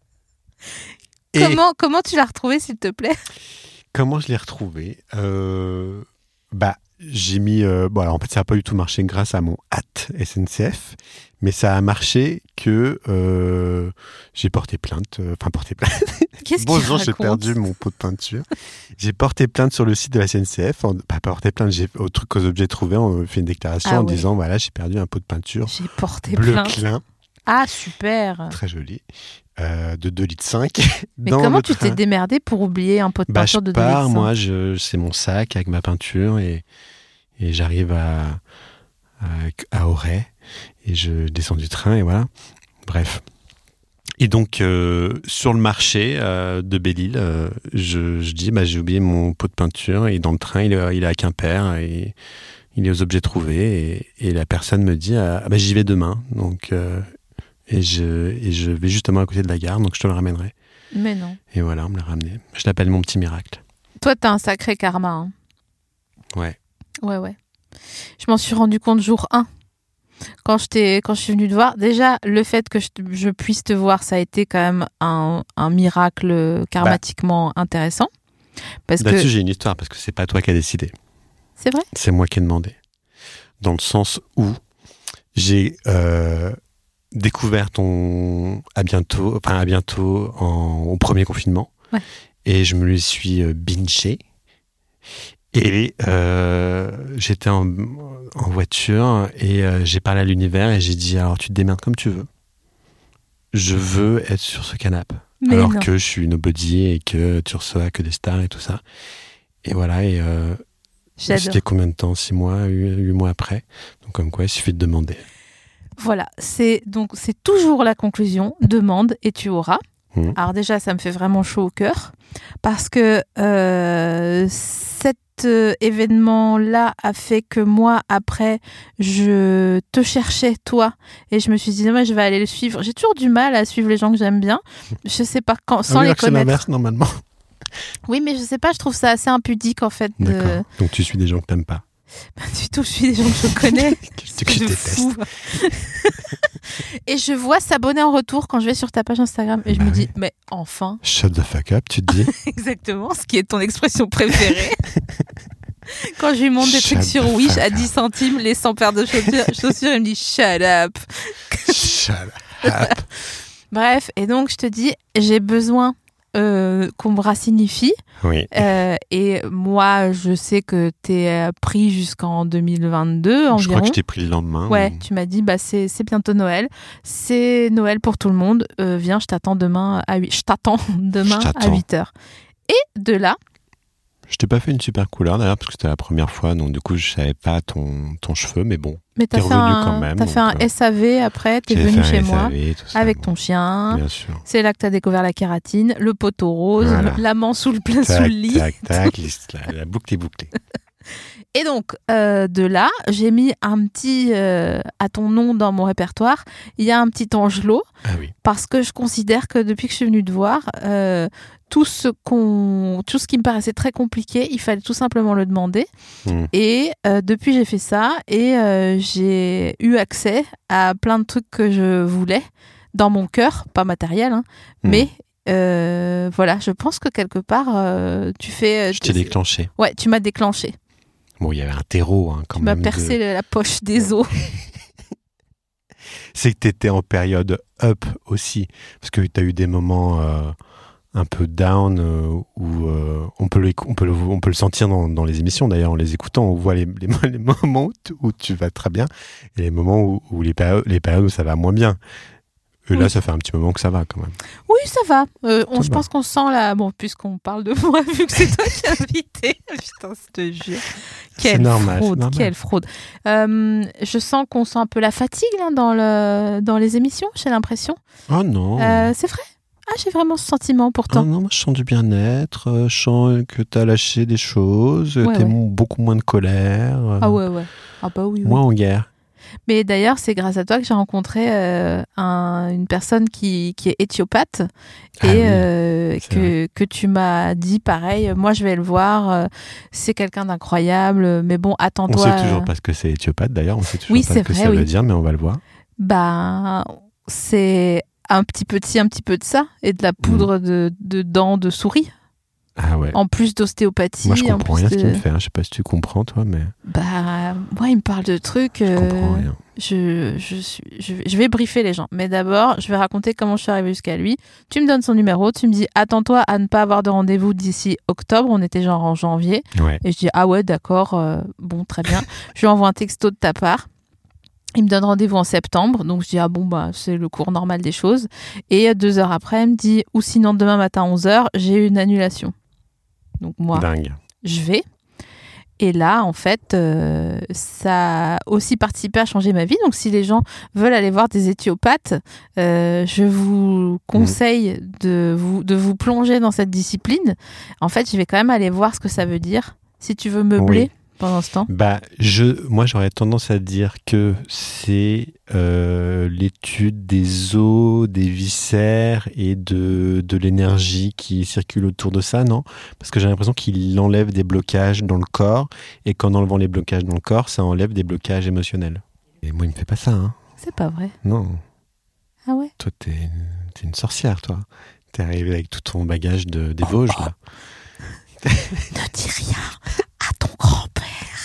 Et Comment, comment tu l'as retrouvé, s'il te plaît? comment je l'ai retrouvé euh, Bah, j'ai mis. Euh, bon, alors, en fait, ça n'a pas du tout marché grâce à mon hâte S N C F. Mais ça a marché que euh, j'ai porté plainte. euh, Enfin, porté plainte. Qu'est-ce Bon qu'il sang, j'ai raconte? perdu mon pot de peinture. J'ai porté plainte sur le site de la S N C F. En, pas porté plainte, j'ai, au truc aux objets trouvés, on fait une déclaration Ah en ouais. disant voilà, j'ai perdu un pot de peinture J'ai porté bleu plainte. clin, Ah, super. très joli, euh, de deux litres cinq. Mais dans comment le tu t'es train. démerdé pour oublier un pot de Bah, peinture je de deux pars, litres cinq? moi, je, c'est mon sac avec ma peinture et, et j'arrive à, à, à Auray et je descends du train et voilà. Bref. Et donc, euh, sur le marché euh, de Belle-Île, euh, je, je dis, bah, j'ai oublié mon pot de peinture et dans le train, il est, il est à Quimper et il est aux objets trouvés et, et la personne me dit, ah, bah, j'y vais demain. Donc, euh, et, je, et je vais justement à côté de la gare, donc je te le ramènerai. Mais non. Et voilà, on me l'a ramené. Je l'appelle mon petit miracle. Toi, t'as un sacré karma. Hein. Ouais. Ouais, ouais. Je m'en suis rendu compte jour un. Quand je, t'ai, quand je suis venue te voir, déjà, le fait que je, te- je puisse te voir, ça a été quand même un, un miracle karmatiquement intéressant. Parce Là-dessus, que... j'ai une histoire parce que c'est pas toi qui as décidé. C'est vrai? C'est moi qui ai demandé. Dans le sens où j'ai euh, découvert ton à bientôt, enfin à bientôt en, au premier confinement, Ouais. et je me le suis euh, bingé. Et euh, j'étais en, en voiture et euh, j'ai parlé à l'univers et j'ai dit alors tu te démerdes comme tu veux. Je veux être sur ce canapé. Mais alors non. que je suis nobody et que tu reçois que des stars et tout ça. Et voilà, et euh, J'adore. c'était combien de temps? Six mois, huit, huit mois après. Donc comme quoi, il suffit de demander. Voilà, c'est donc c'est toujours la conclusion. Demande et tu auras. Mmh. Alors déjà, ça me fait vraiment chaud au cœur parce que euh, cet euh, événement-là a fait que moi, après, je te cherchais, toi, et je me suis dit, non, mais je vais aller le suivre. J'ai toujours du mal à suivre les gens que j'aime bien. Je sais pas quand, sans Ah oui, les alors que c'est connaître. l'inverse, normalement. Oui, mais je sais pas, je trouve ça assez impudique en fait. De... D'accord. Donc tu suis des gens que t'aimes pas. Pas du tout, je suis des gens que je connais. Que, que je de déteste. fou. Et je vois s'abonner en retour quand je vais sur ta page Instagram et je Bah me oui. dis, mais enfin, Shut the fuck up, tu te dis. exactement, ce qui est ton expression préférée. Quand je lui montre des Shut trucs sur the Wish fuck à up. dix centimes, les cent paires de chaussures, chaussures, il me dit shut up. Shut up. Bref, et donc je te dis, j'ai besoin euh, qu'on me racinifie. Oui. Euh, et moi, je sais que t'es pris jusqu'en deux mille vingt-deux environ. Je crois que je t'ai pris le lendemain. Ouais, ou... tu m'as dit, bah, c'est, c'est bientôt Noël. C'est Noël pour tout le monde. Euh, viens, je t'attends demain à huit... Je t'attends demain Je t'attends. à huit heures. Et de là... Je t'ai pas fait une super couleur d'ailleurs, parce que c'était la première fois, donc du coup, je savais pas ton, ton cheveu, mais bon. Mais t'as T'es fait revenu un, quand même, t'as fait un donc, euh, S A V après, t'es j'ai venu fait un chez S A moi V, tout ça, avec bon. ton chien. Bien sûr. C'est là que t'as découvert la kératine, le poteau rose, Voilà. l'amant sous le plein Tac, sous le lit. tac, tac, la, la boucle est bouclée. Et donc, euh, de là, j'ai mis un petit, euh, à ton nom dans mon répertoire, il y a un petit Angelo, Ah oui. parce que je considère que depuis que je suis venue te voir, euh, tout, ce qu'on, tout ce qui me paraissait très compliqué, il fallait tout simplement le demander. Mm. Et euh, depuis, j'ai fait ça et euh, j'ai eu accès à plein de trucs que je voulais dans mon cœur, pas matériel, hein, Mm. mais... Euh, voilà, je pense que quelque part, euh, tu fais... Je t'ai déclenché. Ouais, tu m'as déclenché. Bon, il y avait un terreau hein, quand Tu m'as même. percé de... la poche des os. C'est que tu étais en période up aussi, parce que tu as eu des moments euh, un peu down euh, où euh, on, peut le, on, peut le, on peut le sentir dans, dans les émissions d'ailleurs, en les écoutant, on voit les, les, les moments où tu, où tu vas très bien et les moments où, où les, périodes, les périodes où ça va moins bien. Et là, Oui. ça fait un petit moment que ça va quand même. Oui, ça va. Euh, on, Ça je va. pense qu'on sent la... Bon, puisqu'on parle de moi, vu que c'est toi qui as invité. Putain, je te jure. Quelle normal, c'est fraude, normal. quelle fraude. Euh, je sens qu'on sent un peu la fatigue là, dans, le... dans les émissions, j'ai l'impression. Oh non. Euh, c'est vrai. Ah, j'ai vraiment ce sentiment Oh pourtant. non, moi je sens du bien-être, euh, je sens que tu as lâché des choses, Ouais, tu es ouais. beaucoup moins de colère, euh, Ah ouais, ouais. Ah bah oui, oui. moins en guerre. Mais d'ailleurs, c'est grâce à toi que j'ai rencontré euh, un- une personne qui, qui est éthiopathe Ah et oui, euh, c'est que, que tu m'as dit pareil. Moi, je vais le voir. euh, c'est quelqu'un d'incroyable. Mais bon, On attends-toi. sait toujours pas ce que c'est éthiopathe d'ailleurs, on sait toujours Oui, pas c'est ce que vrai, ça oui. veut dire, mais on va le voir. Bah, c'est un petit peu de ci, un petit peu de ça, et de la poudre de, de dents de souris. Ah ouais. En plus d'ostéopathie. Moi je en comprends plus rien ce de... qu'il me fait, hein. Je sais pas si tu comprends toi, mais Bah, moi, il me parle de trucs. je euh, comprends rien. Je, je, suis, je, vais- je vais briefer les gens. Mais d'abord, je vais raconter comment je suis arrivée jusqu'à lui. Tu me donnes son numéro, tu me dis attends-toi à ne pas avoir de rendez-vous d'ici octobre. On était genre en janvier. Ouais. Et je dis ah ouais, d'accord, euh, bon, très bien. Je lui envoie un texto de ta part. Il me donne rendez-vous en septembre. Donc je dis ah bon, bah c'est le cours normal des choses. Et euh, deux heures après, il me dit ou sinon demain matin à onze heures, j'ai une annulation. Donc moi, Dingue. je vais. Et là, en fait, euh, ça a aussi participé à changer ma vie. Donc, si les gens veulent aller voir des éthiopathes, euh, je vous conseille de vous, de vous plonger dans cette discipline. En fait, je vais quand même aller voir ce que ça veut dire. Si tu veux meubler Oui. pendant ce temps. Bah, je, moi j'aurais tendance à dire que c'est euh, l'étude des os, des viscères et de, de l'énergie qui circule autour de ça, non? Parce que j'ai l'impression qu'il enlève des blocages dans le corps et qu'en enlevant les blocages dans le corps, ça enlève des blocages émotionnels. Et moi, il me fait pas ça, hein? C'est pas vrai. Non. Ah ouais? Toi, t'es une, t'es une sorcière, toi. T'es arrivé avec tout ton bagage de, des Vosges, là. Ne dis rien à ton grand-père.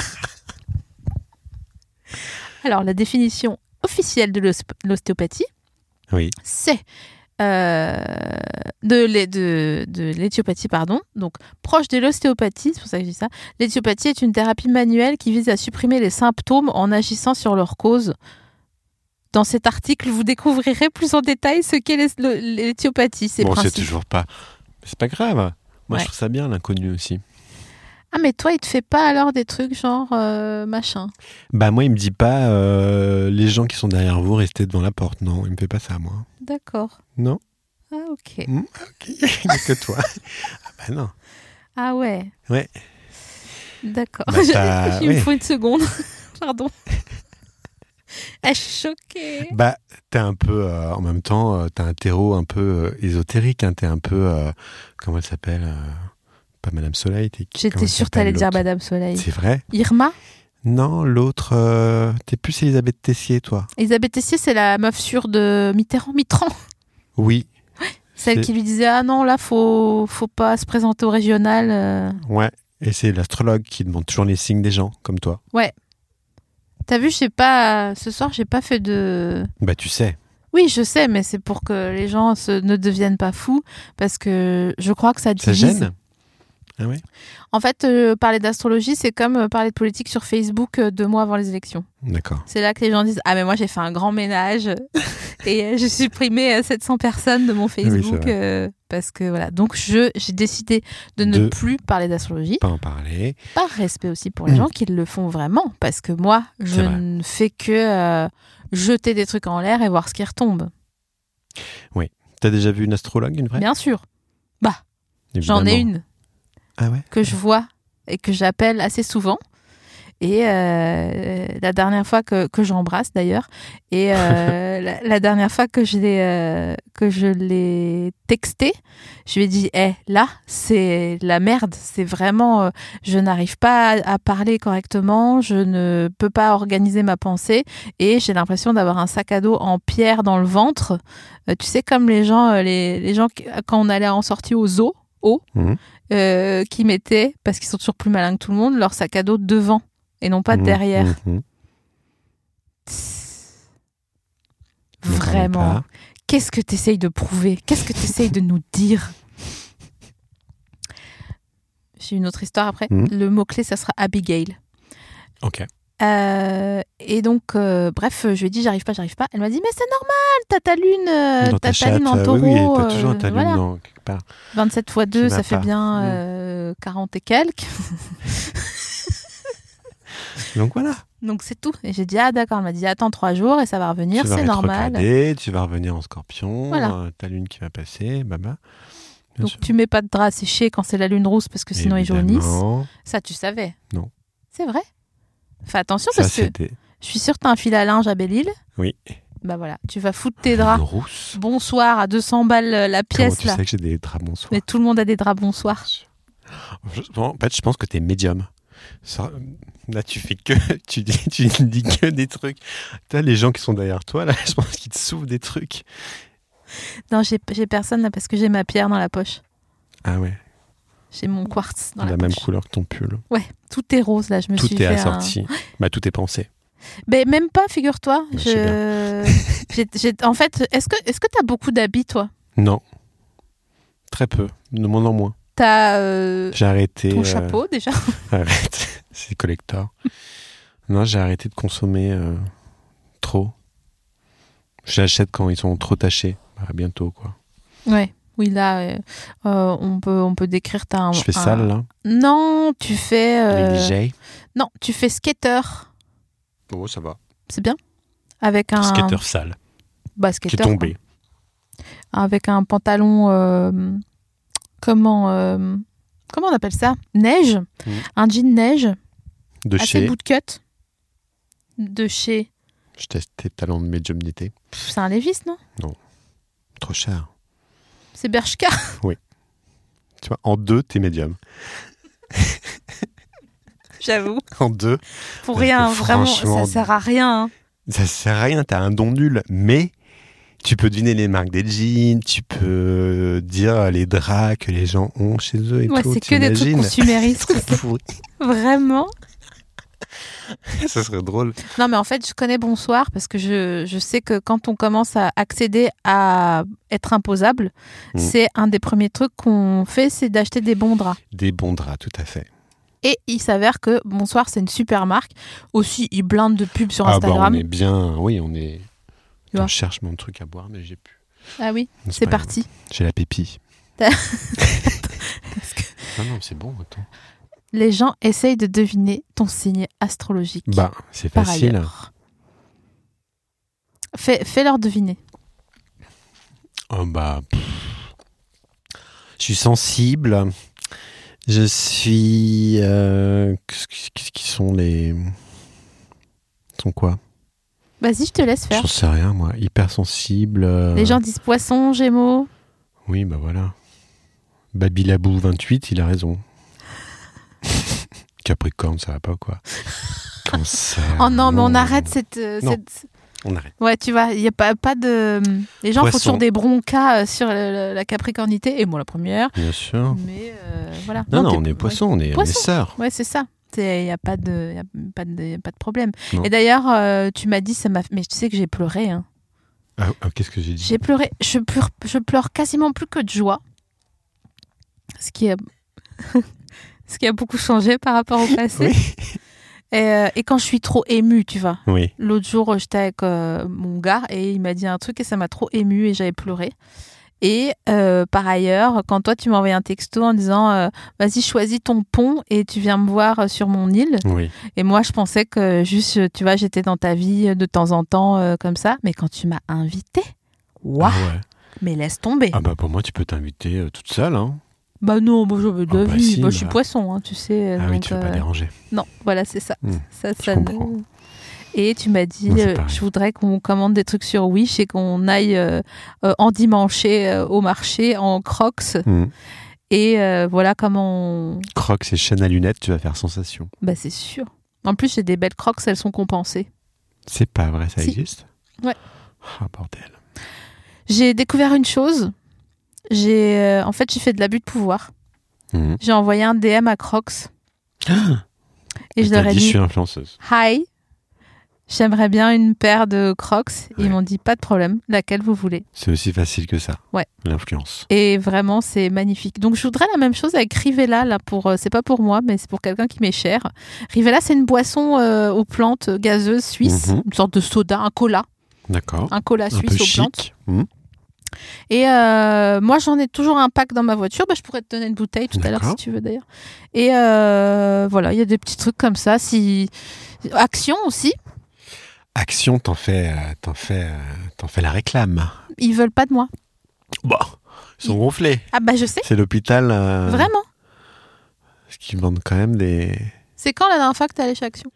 Alors, la définition officielle de l'os- l'ostéopathie, Oui. c'est euh, de, l'é- de, de l'éthiopathie, pardon, donc proche de l'ostéopathie, c'est pour ça que je dis ça. L'éthiopathie est une thérapie manuelle qui vise à supprimer les symptômes en agissant sur leur cause. Dans cet article, vous découvrirez plus en détail ce qu'est l'es- le- l'éthiopathie, ses Bon, c'est principes. toujours pas... C'est pas grave. Moi, Ouais. je trouve ça bien, l'inconnu aussi. Ah, mais toi, il te fait pas alors des trucs genre euh, machin. Bah moi, il me dit pas euh, les gens qui sont derrière vous, restez devant la porte. Non, il me fait pas ça, moi. D'accord. Non. Ah, ok. Mmh, ok, il n'y a que toi. Ah bah non. Ah ouais. Ouais. D'accord. Bah, t'as- il me ouais. faut une seconde. Pardon. Ah, je suis choquée. Bah t'es un peu, euh, en même temps, euh, t'as un terreau un peu euh, ésotérique. Hein, t'es un peu, euh, comment elle s'appelle euh, Pas Madame Soleil. T'es qui- J'étais comment elle sûre que s'appelle, t'allais dire l'autre Madame Soleil. C'est vrai? Irma? Non, l'autre, euh, t'es plus Elisabeth Tessier, toi. Elisabeth Tessier, c'est la meuf sûre de Mitterrand. Mitterrand. Oui. Celle C'est- qui lui disait ah non là faut faut pas se présenter au régional. euh. Ouais. Et c'est l'astrologue qui demande toujours les signes des gens, comme toi. T'as vu, je sais pas. Ce soir, j'ai pas fait de. Bah tu sais. Oui, je sais, mais c'est pour que les gens se, ne deviennent pas fous, parce que je crois que ça Ça divise. gêne? Ah ouais? En fait, euh, parler d'astrologie, c'est comme euh, parler de politique sur Facebook euh, deux mois avant les élections. D'accord. C'est là que les gens disent « Ah, mais moi, j'ai fait un grand ménage et euh, j'ai supprimé euh, sept cents personnes de mon Facebook. Oui, euh, parce que voilà. Donc, je, j'ai décidé de ne De- plus parler d'astrologie. Pas en parler. Par respect aussi pour les gens qui le font vraiment. Parce que moi, je C'est vrai. ne fais que euh, jeter des trucs en l'air et voir ce qui retombe. T'as déjà vu une astrologue, une vraie? Bien sûr. J'en ai Évidemment. une Ah ouais? que je vois et que j'appelle assez souvent. Et euh, la dernière fois que, que j'embrasse d'ailleurs, et euh, la, la dernière fois que je l'ai euh, que je l'ai texté, je lui ai dit "Eh, là, c'est la merde, c'est vraiment euh, je n'arrive pas à, à parler correctement, je ne peux pas organiser ma pensée et j'ai l'impression d'avoir un sac à dos en pierre dans le ventre. Euh, tu sais comme les gens euh, les, les gens qui- quand on allait en sortie au zoo, au Mhm. euh, qui mettaient, parce qu'ils sont toujours plus malins que tout le monde, leur sac à dos devant et non pas Mhm, derrière. mhm. Ne parlons Vraiment. pas. Qu'est-ce que tu essayes de prouver? Qu'est-ce que tu essayes de nous dire? J'ai une autre histoire après. Mhm. Le mot-clé, ça sera Abigail. Ok. Euh, et donc, euh, bref, je lui ai dit, j'arrive pas, j'arrive pas. Elle m'a dit, mais c'est normal, t'as ta lune, euh, Dans t'as ta ta lune chatte, en euh, taureau. oui, oui, t'as toujours euh, ta lune voilà. dans quelque part. vingt-sept fois deux, Qui ça va fait pas. bien Mm. euh, quarante et quelques. Donc voilà. Donc c'est tout. Et j'ai dit, ah d'accord. Elle m'a dit, attends trois jours et ça va revenir, tu vas c'est normal. rétrograder, tu vas revenir en scorpion, Voilà. euh, ta lune qui va passer, baba. Bien Donc sûr. tu mets pas de drap à sécher quand c'est la lune rousse parce que sinon ils jaunissent. Évidemment. Ça, tu savais? Non. C'est vrai? Fais attention Ça, parce que c'était. je suis sûre que t'as un fil à linge à Belle-Île. Oui. Bah voilà, tu vas foutre tes Une draps. rousse. Bonsoir à deux cents balles euh, la Comment pièce tu là. sais que j'ai des draps bonsoir? Mais tout le monde a des draps bonsoir. Je- En fait, je pense que t'es médium. Ça- là, tu fais que, tu dis, tu dis que des trucs. T'as les gens qui sont derrière toi, là, je pense qu'ils te souffrent des trucs. Non, j'ai j'ai personne là parce que j'ai ma pierre dans la poche. Ah ouais, J'ai mon quartz dans la, la, même poche. couleur que ton pull. Ouais, tout est rose là. Je me Tout suis est fait assorti. Bah, tout est pensé. un... Mais même pas, figure-toi. Ouais, je je... j'ai- j'ai- En fait, est-ce que est-ce que t'as beaucoup d'habits toi? Non. Très peu. De moins en moins. T'as euh, J'ai arrêté. ton euh, chapeau déjà. Arrête. C'est collector. Non, j'ai arrêté de consommer euh, trop. J'achète quand ils sont trop tachés. Bah, bientôt, quoi. Ouais. Oui, là, euh, euh, on peut on peut décrire t'as un. Je fais un- sale, là. Non, tu fais. euh, Les J. Non, tu fais skater. Oh, ça va. C'est bien. Avec un. Skater sale. Bah, Qui skater. est tombé. quoi. Avec un pantalon. euh, Comment. euh, Comment on appelle ça? Neige. Mhm. Un jean neige. De Assez chez. bootcut. De chez. Je teste tes talents de médiumnité. Pff, c'est un Levi's, non? Trop cher. C'est Bershka. Tu vois, en deux, t'es médium. J'avoue. En deux, Pour Parce rien, que vraiment. franchement, Ça sert à rien. hein. ça sert à rien, t'as un don nul. Mais tu peux deviner les marques des jeans, tu peux dire les draps que les gens ont chez eux et Ouais, tout. c'est que des trucs t'imagines? consuméristes. Trucs pourris. Vraiment. Ça serait drôle. Non, mais en fait, je connais Bonsoir parce que je, je sais que quand on commence à accéder à être imposable, Mm. c'est un des premiers trucs qu'on fait, c'est d'acheter des bons draps. Des bons draps, tout à fait. Et il s'avère que Bonsoir, c'est une super marque. Aussi, ils blindent de pubs sur Ah bah Instagram. on est bien, oui, on est... Tu vois. Je cherche mon truc à boire, mais j'ai plus. Ah oui, Non, c'est pas parti. grave. J'ai la pépille. Parce que Non, non, c'est bon, attends. les gens essayent de deviner ton signe astrologique. Bah, c'est par facile. ailleurs. Fais, fais-leur deviner. Oh bah... pff. Je suis sensible. Je suis... euh, Qu'est-ce qu'est-ce qui sont les... Ils sont quoi? Vas-y, je te laisse faire. J'en sais rien, moi. Hypersensible. euh, Les gens disent poisson, gémeaux. Oui, bah voilà. Babilabou vingt-huit, il a raison. Capricorne, ça va pas, quoi. Cancer. Oh non, mais on arrête cette... euh, Non. cette... On arrête. Ouais, tu vois, il n'y a pas, pas de... Les gens font Poisson. toujours des broncas euh, sur le- le- la capricornité, et moi la première. Bien sûr. Mais euh, voilà. Non, non, t'es- on est poisson, on est, on est Poisson. sœurs. Ouais, c'est ça. Il n'y a, pas de- y a, pas de- y a pas de problème. Non. Et d'ailleurs, euh, tu m'as dit, ça m'a... mais tu sais que j'ai pleuré. Hein. Ah, ah, qu'est-ce que j'ai dit? J'ai pleuré. Je pleure, je pleure quasiment plus que de joie. Ce qui a, ce qui a beaucoup changé par rapport au passé. Oui. Et, euh, et quand je suis trop émue, tu vois. Oui. L'autre jour, j'étais avec euh, mon gars et il m'a dit un truc et ça m'a trop émue et j'avais pleuré. Et euh, par ailleurs, quand toi, tu m'as envoyé un texto en disant euh, « Vas-y, choisis ton pont et tu viens me voir sur mon île. Oui. » Et moi, je pensais que juste, tu vois, j'étais dans ta vie de temps en temps euh, comme ça. Mais quand tu m'as invitée, waouh, Ah ouais. mais laisse tomber. Ah bah pour moi, tu peux t'inviter euh, toute seule. Hein. Bah non, moi, j'avais de la Ah bah vie. si, Bah, je suis bah. poisson, hein, tu sais. Ah donc, oui, tu veux euh, pas déranger. Non, voilà, c'est ça. Mmh, ça, je ça comprends. ne- Et tu m'as dit, Moi, c'est euh, pareil. je voudrais qu'on commande des trucs sur Wish et qu'on aille euh, euh, endimancher euh, au marché en Crocs. Mmh. Et euh, voilà comment on... Crocs et chaîne à lunettes, tu vas faire sensation. Bah c'est sûr. En plus, j'ai des belles Crocs, elles sont compensées. C'est pas vrai, ça Si. existe? Ouais. Ah bordel. J'ai découvert une chose. J'ai, euh, en fait, j'ai fait de l'abus de pouvoir. Mmh. J'ai envoyé un D M à Crocs Ah, et je t'as leur ai dit, je dit suis influenceuse. Hi, j'aimerais bien une paire de Crocs. Ouais. Ils m'ont dit pas de problème, laquelle vous voulez. C'est aussi facile que ça. Ouais. L'influence. Et vraiment, c'est magnifique. Donc, je voudrais la même chose avec Rivella. Là, pour, euh, c'est pas pour moi, mais c'est pour quelqu'un qui m'est cher. Rivella, c'est une boisson euh, aux plantes gazeuses suisse, Mhm. une sorte de soda, un cola, D'accord. un cola Un suisse peu aux plantes. chic. Mmh. Et euh, moi, j'en ai toujours un pack dans ma voiture. Bah, je pourrais te donner une bouteille tout à l'heure D'accord. si tu veux d'ailleurs. Et euh, voilà, il y a des petits trucs comme ça. Si Action aussi, Action, t'en fais, euh, t'en fais, euh, t'en fais la réclame. ils veulent pas de moi. Bah, ils sont gonflés. Ah bah je sais, C'est l'hôpital. euh, vraiment. Parce qu'ils vendent quand même des. C'est quand la dernière fois que t'es allé chez Action?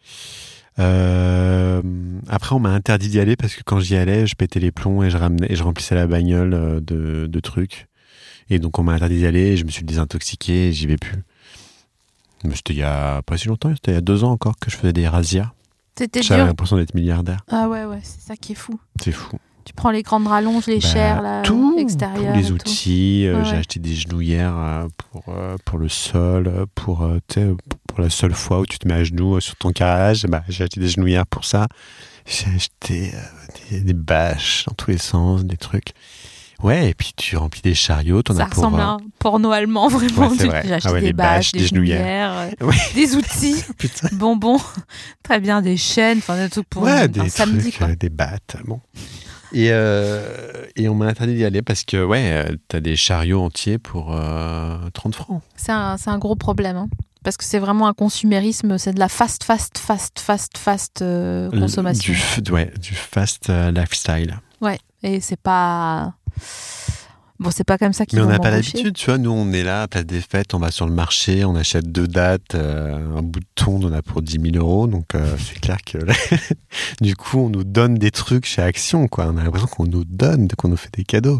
Euh, Après, on m'a interdit d'y aller parce que quand j'y allais, je pétais les plombs et je ramenais, et je remplissais la bagnole euh, de, de trucs. Et donc, on m'a interdit d'y aller. Et je me suis désintoxiqué. Et j'y vais plus. Mais c'était il y a pas si longtemps. C'était il y a deux ans encore que je faisais des razzias. C'était J'avais dur. l'impression d'être milliardaire. Ah ouais, ouais, c'est ça qui est fou. C'est fou. Tu prends les grandes rallonges, les Bah, chairs, là, tout, extérieures. tous les et tout. outils. euh, Ouais, j'ai ouais. acheté des genouillères euh, pour, euh, pour le sol, euh, pour, euh, tu sais, pour la seule fois où tu te mets à genoux euh, sur ton carrelage. Bah, j'ai acheté des genouillères pour ça. J'ai acheté euh, des, des bâches dans tous les sens, des trucs. Ouais, et puis tu remplis des chariots. T'en Ça as pour, ressemble à euh, un porno allemand, vraiment. Ouais, c'est Du- vrai. J'ai acheté Ah ouais, des les bâches, bâches, des des genouillères, euh, Ouais. des outils, Putain. bonbons, très bien, des chaînes, enfin des trucs pour Ouais, un, des un samedi, trucs, quoi. euh, des battes. Bon. Et, euh, et on m'a interdit d'y aller parce que, ouais, euh, t'as des chariots entiers pour euh, trente francs. C'est un, c'est un gros problème, hein. Parce que c'est vraiment un consumérisme, c'est de la fast, fast, fast, fast, fast euh, consommation. Du, f- ouais, du fast euh, lifestyle. Ouais, et c'est pas... Bon, c'est pas comme ça qu'ils Mais on vont n'a pas m'embaucher. l'habitude, tu vois. Nous, on est là, à Place des Fêtes, on va sur le marché, on achète deux dattes, euh, un bout de thon, on en a pour dix mille euros. Donc, euh, c'est clair que du coup, on nous donne des trucs chez Action, quoi. On a l'impression qu'on nous donne, qu'on nous fait des cadeaux.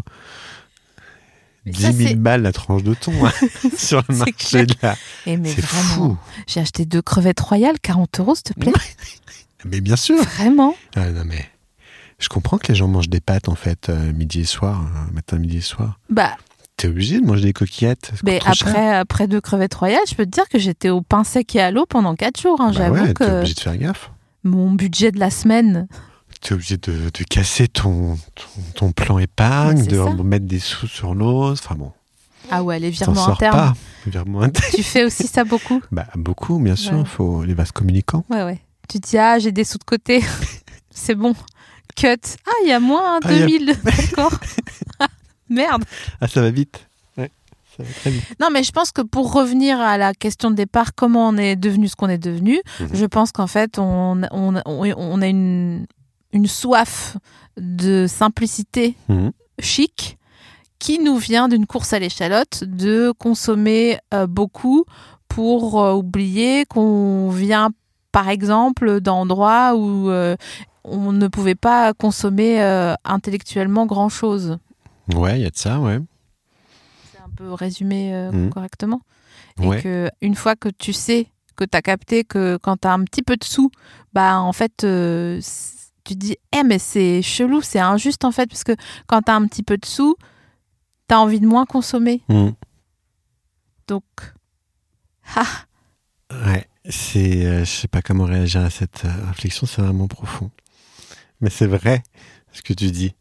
Mais ça, dix mille c'est- balles la tranche de thon hein, sur le C'est marché de la. Eh, mais C'est vraiment, fou. j'ai acheté deux crevettes royales, quarante euros, s'il te plaît. Mais bien sûr. Vraiment. Ah, non, mais je comprends que les gens mangent des pâtes, en fait, euh, midi et soir, euh, matin, midi et soir. Bah, T'es obligé de manger des coquillettes. ça coûte mais trop cher. après, après deux crevettes royales, je peux te dire que j'étais au pain sec et à l'eau pendant quatre jours. Hein. Bah J'avoue ouais, t'es que obligé de faire gaffe. mon budget de la semaine, T'es obligé de, de casser ton, ton, ton plan épargne, Ouais, c'est de ça. mettre des sous sur l'os. Enfin bon, ah ouais, les t'en virements sors internes. pas. Les virements internes. Tu fais aussi ça beaucoup? Bah, beaucoup, bien sûr. Ouais. Faut les vases communicants. Ouais, ouais. Tu te dis, ah, j'ai des sous de côté. C'est bon. Cut. Ah, il y a moins Ah, il y a- deux mille. D'accord. Merde. Ah, ça va vite. Ouais, ça va très vite. Non, mais je pense que pour revenir à la question de départ, comment on est devenu ce qu'on est devenu, Mhm. je pense qu'en fait, on, on, on, on a une, une soif de simplicité Mhm. chic qui nous vient d'une course à l'échalote, de consommer euh, beaucoup pour euh, oublier qu'on vient, par exemple, d'endroits où euh, on ne pouvait pas consommer euh, intellectuellement grand-chose. Ouais, il y a de ça, ouais. C'est un peu résumé euh, Mhm. correctement. Et Ouais. que une fois que tu sais, que tu as capté que quand tu as un petit peu de sous, bah en fait, euh, c- tu te dis, eh mais c'est chelou, c'est injuste en fait, parce que quand tu as un petit peu de sous, tu as envie de moins consommer. Mhm. Donc, ah, Ouais, c'est, euh, je sais pas comment réagir à cette euh, réflexion, c'est vraiment profond. Mais c'est vrai, ce que tu dis.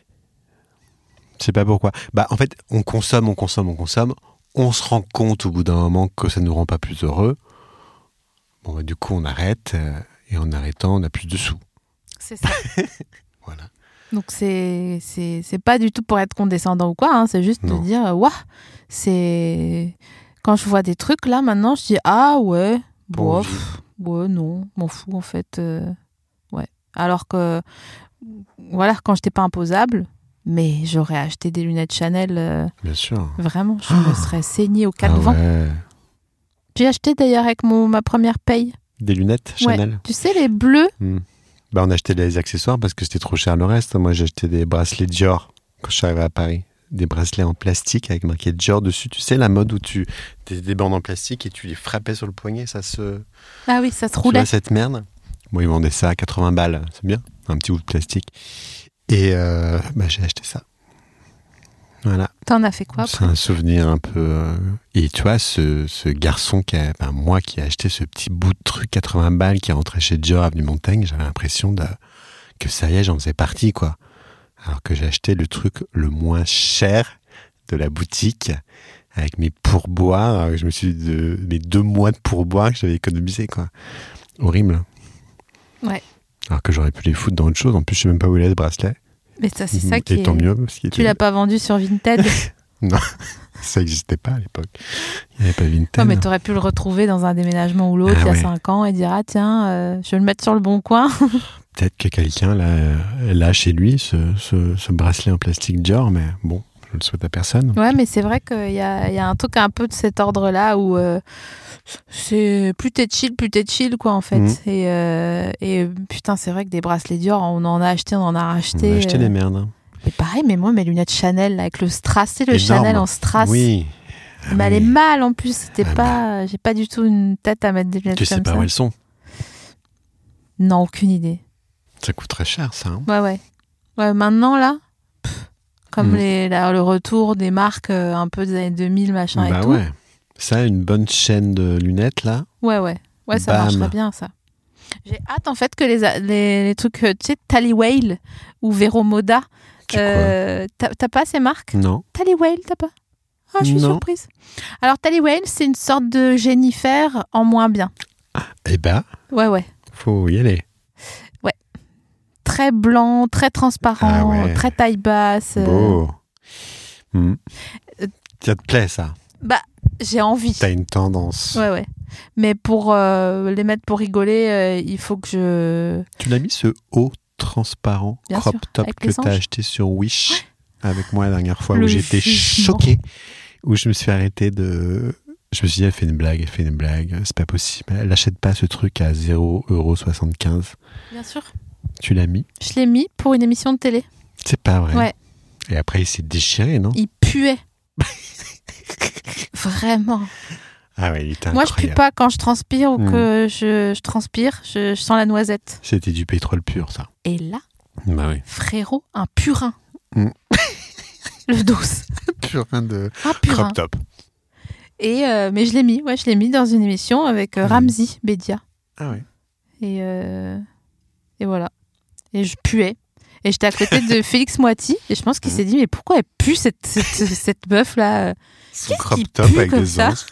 Je sais pas pourquoi. Bah, en fait, on consomme, on consomme, on consomme. On se rend compte au bout d'un moment que ça ne nous rend pas plus heureux. Bon, bah, du coup, on arrête. Euh, et en arrêtant, on a plus de sous. C'est ça. Voilà. Donc, c'est, c'est, c'est pas du tout pour être condescendant ou quoi. Hein, c'est juste Non. de dire, waouh, c'est. Quand je vois des trucs là, maintenant, je dis, ah ouais, bof, ouais, non, m'en fous en fait. Euh, ouais. Alors que, voilà, quand j'étais pas imposable, mais j'aurais acheté des lunettes Chanel. Euh, Bien sûr. Vraiment, je me serais saignée aux quatre Ah vents. ouais. J'ai acheté d'ailleurs avec mon, ma première paye. Des lunettes Chanel. Ouais. Tu sais, les bleus. Hmm. Bah, on a acheté des accessoires parce que c'était trop cher le reste. Moi, j'ai acheté des bracelets Dior quand je suis arrivé à Paris. Des bracelets en plastique avec marqué Dior dessus. Tu sais, la mode où tu t'es des bandes en plastique et tu les frappais sur le poignet, ça se... Ah oui, ça se Tu roulait. vois cette merde. Bon, ils vendaient ça à quatre-vingts balles, c'est bien. Un petit bout de plastique. Et euh, bah, j'ai acheté ça. Voilà. T'en as fait quoi C'est après? un souvenir un peu... euh, Et tu vois, ce, ce garçon, qui a, enfin, moi qui ai acheté ce petit bout de truc quatre-vingts balles, qui est rentré chez Dior avenue Montaigne, j'avais l'impression de... que ça y est, j'en faisais partie, quoi. Alors que j'ai acheté le truc le moins cher de la boutique avec mes pourboires. Alors que je me suis dit de mes deux mois de pourboires que j'avais économisé, quoi. Horrible. Ouais. Alors que j'aurais pu les foutre dans autre chose. En plus, je sais même pas où il est ce bracelet. Mais ça, c'est ça qui Et est... tant mieux. Parce qu'il Tu était... l'as pas vendu sur Vinted? Non, ça n'existait pas à l'époque. Il n'y avait pas Vinted. Non, mais t'aurais pu le retrouver dans un déménagement ou l'autre Ah il y a ouais. cinq ans et dire, ah tiens, euh, je vais le mettre sur le bon coin. Peut-être que quelqu'un là, euh, l'a chez lui, ce, ce, ce bracelet en plastique Dior, mais bon, je le souhaite à personne. Ouais, mais c'est vrai qu'il y a, il y a un truc un peu de cet ordre-là où euh, c'est plus t'es chill, plus t'es chill, quoi, en fait. Mhm. Et, euh, et putain, c'est vrai que des bracelets Dior, on en a acheté, on en a racheté. On a acheté euh, des merdes. Hein. Et pareil, mais moi, mes lunettes Chanel, là, avec le strass, c'est le Énorme. Chanel en strass. Oui. Ah Mais elle oui. est mal en plus. C'était Ah pas, j'ai pas du tout une tête à mettre des lunettes Tu sais comme pas ça. où elles sont. Non, aucune idée. Ça coûte très cher, ça. Hein. Ouais, ouais. Ouais, maintenant, là, pff, comme Mm. les, là, le retour des marques euh, un peu des années deux mille, machin Bah et tout. ouais. Ça, une bonne chaîne de lunettes, là. Ouais, ouais. Ouais, ça Bam. marcherait bien, ça. J'ai hâte, en fait, que les, les, les trucs, euh, tu sais, Tallywhale ou Vero Moda, C'est euh, t'as t'as pas ces marques? quoi? Non. Tallywhale, t'as pas? Ah, je suis Non. surprise. Alors, Tallywhale, c'est une sorte de Jennifer en moins bien. Eh ben, Ouais, ouais. faut y aller. Très blanc, très transparent, Ah ouais. très taille basse. euh, Beau. Hmm. Euh, Ça te plaît, ça? Bah, j'ai envie. T'as une tendance. Ouais, ouais. Mais pour euh, les mettre pour rigoler, euh, il faut que je... Tu l'as mis, ce haut transparent Bien crop sûr, top avec que les t'as anges. acheté sur Wish avec moi la dernière fois, Le où j'étais jugement. choqué, où je me suis arrêté de... Je me suis dit, elle fait une blague, elle fait une blague, c'est pas possible. Elle n'achète pas ce truc à zéro virgule soixante-quinze euros. Bien sûr. Tu l'as mis? Je l'ai mis pour une émission de télé. C'est pas vrai. Ouais. Et après, il s'est déchiré, non? Il puait. Vraiment. Ah ouais, il était Moi, je pue incroyable. pas quand je transpire ou Mm. que je, je transpire. Je, je sens la noisette. C'était du pétrole pur, ça. Et là, Bah oui. frérot, un purin. Mm. Le dos. Purin de Un purin. crop top. Et, euh, mais je l'ai mis. Ouais, je l'ai mis dans une émission avec euh, Mm. Ramzi Bedia. Ah ouais. Et, euh, et voilà. Et je puais. Et j'étais à côté de Félix Moiti. Et je pense qu'il s'est dit, mais pourquoi elle pue cette, cette, cette meuf-là? Son Qu'est-ce crop qui top pue avec comme des ça? anges.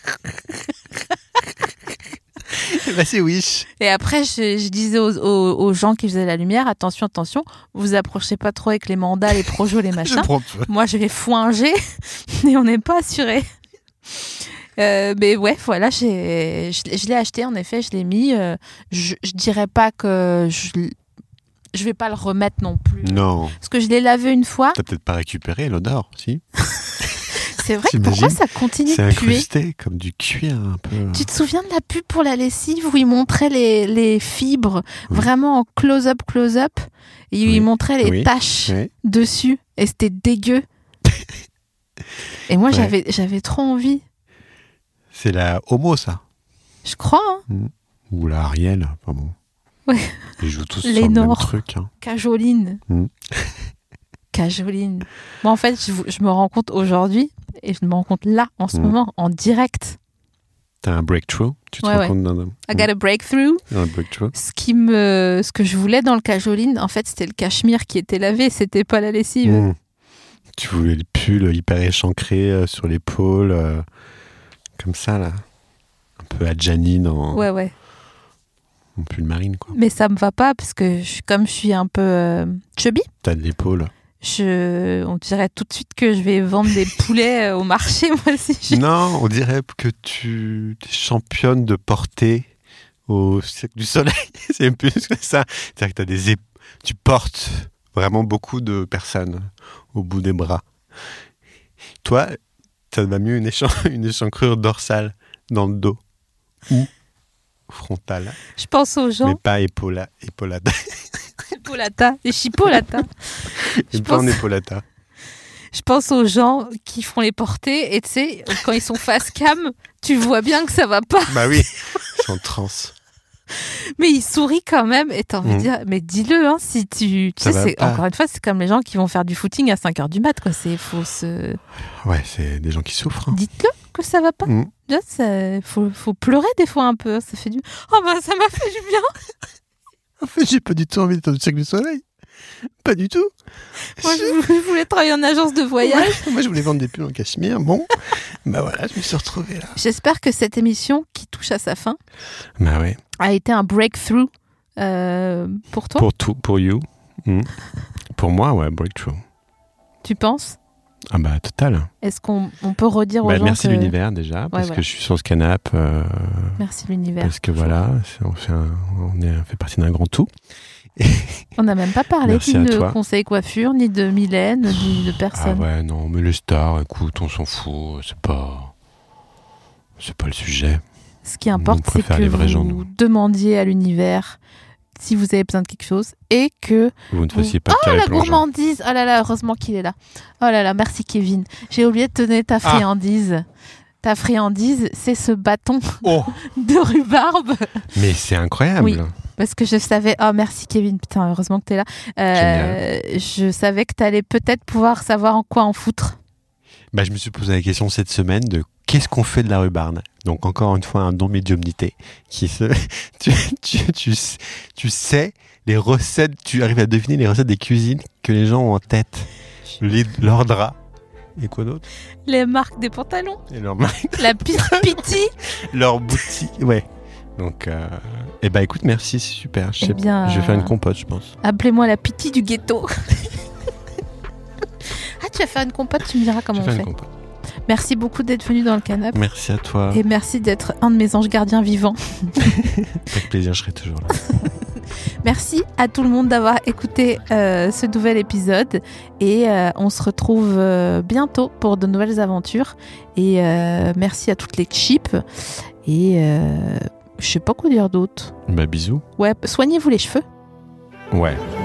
Bah c'est Wish. Et après, je, je disais aux, aux, aux gens qui faisaient la lumière, attention, attention, vous approchez pas trop avec les mandats, les projos, les Je machins. prends feu. Moi, je vais foinger et on n'est pas assuré. Euh, mais ouais, voilà, j'ai, je, je l'ai acheté, en effet, je l'ai mis. Euh, je, je dirais pas que je, je vais pas le remettre non plus. Non. Parce que je l'ai lavé une fois. T'as peut-être pas récupéré l'odeur, si? C'est vrai, T'imagines? pourquoi ça continue C'est de puer? incrusté comme du cuir un peu. Tu te souviens de la pub pour la lessive où il montrait les, les fibres Oui. vraiment en close-up, close-up, et Oui. il montrait les Oui. taches Ouais. dessus, et c'était dégueu. Et moi, Ouais. j'avais, j'avais trop envie. C'est la Homo, ça. Je crois, hein. Ou la Ariel. Enfin bon. Ouais. Ils jouent tous Les sur le même Nord. truc. Hein. Cajoline. Mm. Cajoline. Moi, en fait, je, je me rends compte aujourd'hui, et je me rends compte là, en ce Mm. moment, en direct, T'as un breakthrough. Tu te Ouais, rends ouais. compte d'un... I got a breakthrough. Un breakthrough. Ce qui me, ce que je voulais dans le cajoline, en fait, c'était le cachemire qui était lavé, c'était pas la lessive. Mmh. Tu voulais le pull hyper échancré euh, sur l'épaule, euh, comme ça, là. Un peu à Janine en, Ouais, ouais. en pull marine, quoi. Mais ça me va pas parce que je, comme je suis un peu euh, chubby, T'as de l'épaule. je, on dirait tout de suite que je vais vendre des poulets euh, au marché, moi aussi. J'ai- Non, on dirait que tu es championne de porter au Cirque du Soleil. C'est plus que ça. C'est-à-dire que t'as des ép- tu portes vraiment beaucoup de personnes au bout des bras. Toi, ça te va mieux une, échan- une échancrure dorsale dans le dos ou frontale, Je pense aux mais gens, pas épaula, épaulata. chipolata, des chipolatas. Je Et pas en pense, épaulata. je pense aux gens qui font les portées et tu sais, quand ils sont face cam, tu vois bien que ça va pas. Bah oui, ils sont en transe. Mais il sourit quand même et t'as envie de Mm. dire, mais dis-le, hein, si tu. Tu Ça sais, va c'est, pas. encore une fois, c'est comme les gens qui vont faire du footing à cinq heures du mat, quoi. C'est, faut se. Ouais, c'est des gens qui souffrent. hein. Dites-le que ça va pas. Mm. Là, ça, faut, faut pleurer des fois un peu. Ça fait du. Oh bah, ça m'a fait du bien. En fait, j'ai pas du tout envie d'être au Cirque du Soleil. Pas du tout. Moi, je vou- je voulais travailler en agence de voyage. Ouais, moi, je voulais vendre des pulls en cachemire. Bon, bah voilà, je me suis retrouvé là. J'espère que cette émission, qui touche à sa fin, Bah ouais. a été un breakthrough euh, pour toi. Pour tout, pour you. Mm. Pour moi, ouais, breakthrough. Tu penses? Ah bah total. Est-ce qu'on on peut redire aux Bah, gens merci que... l'univers déjà, parce voilà. que je suis sur ce canapé. euh, Merci l'univers. parce que voilà, c'est- on fait, un- on est, on fait partie d'un grand tout. On n'a même pas parlé Merci ni à de toi. conseil coiffure, ni de Mylène, ni de Ah personne. ouais, non, mais les stars, écoute, on s'en fout. C'est pas, c'est pas le sujet. Ce qui importe, On c'est préfère que les vrais vous gens, nous. demandiez à l'univers si vous avez besoin de quelque chose et que... Vous ne vous- fassiez pas Oh, de la carré plongeant. gourmandise! Oh là là, heureusement qu'il est là. Oh là là, merci Kevin. J'ai oublié de te donner ta Ah. friandise. Ta friandise, c'est ce bâton Oh, de rhubarbe. mais c'est incroyable. Oui. Parce que je savais... Oh, merci Kevin. Putain, heureusement que t'es là. Euh, je savais que t'allais peut-être pouvoir savoir en quoi en foutre. Bah, je me suis posé la question cette semaine de qu'est-ce qu'on fait de la rhubarbe. Donc encore une fois un don médiumnité qui se tu, tu, tu, tu sais les recettes, tu arrives à deviner les recettes des cuisines que les gens ont en tête, les, leurs draps et quoi d'autre, Les marques des pantalons. et leur marque, La pi- piti. leur boutique, ouais. Donc euh, eh ben écoute, merci, c'est super. Je, Eh sais- bien, je vais faire une compote, je pense. Appelez-moi la piti du ghetto. Ah, tu vas faire une compote, tu me diras Je comment vais on faire fait. une compote. Merci beaucoup d'être venu dans le canapé. Merci à toi. Et merci d'être un de mes anges gardiens vivants. Avec plaisir, je serai toujours là. Merci à tout le monde d'avoir écouté euh, ce nouvel épisode. Et euh, on se retrouve euh, bientôt pour de nouvelles aventures. Et euh, merci à toutes les chips. Et euh, je sais pas quoi dire d'autre. Bah bisous. Ouais, soignez-vous les cheveux. Ouais.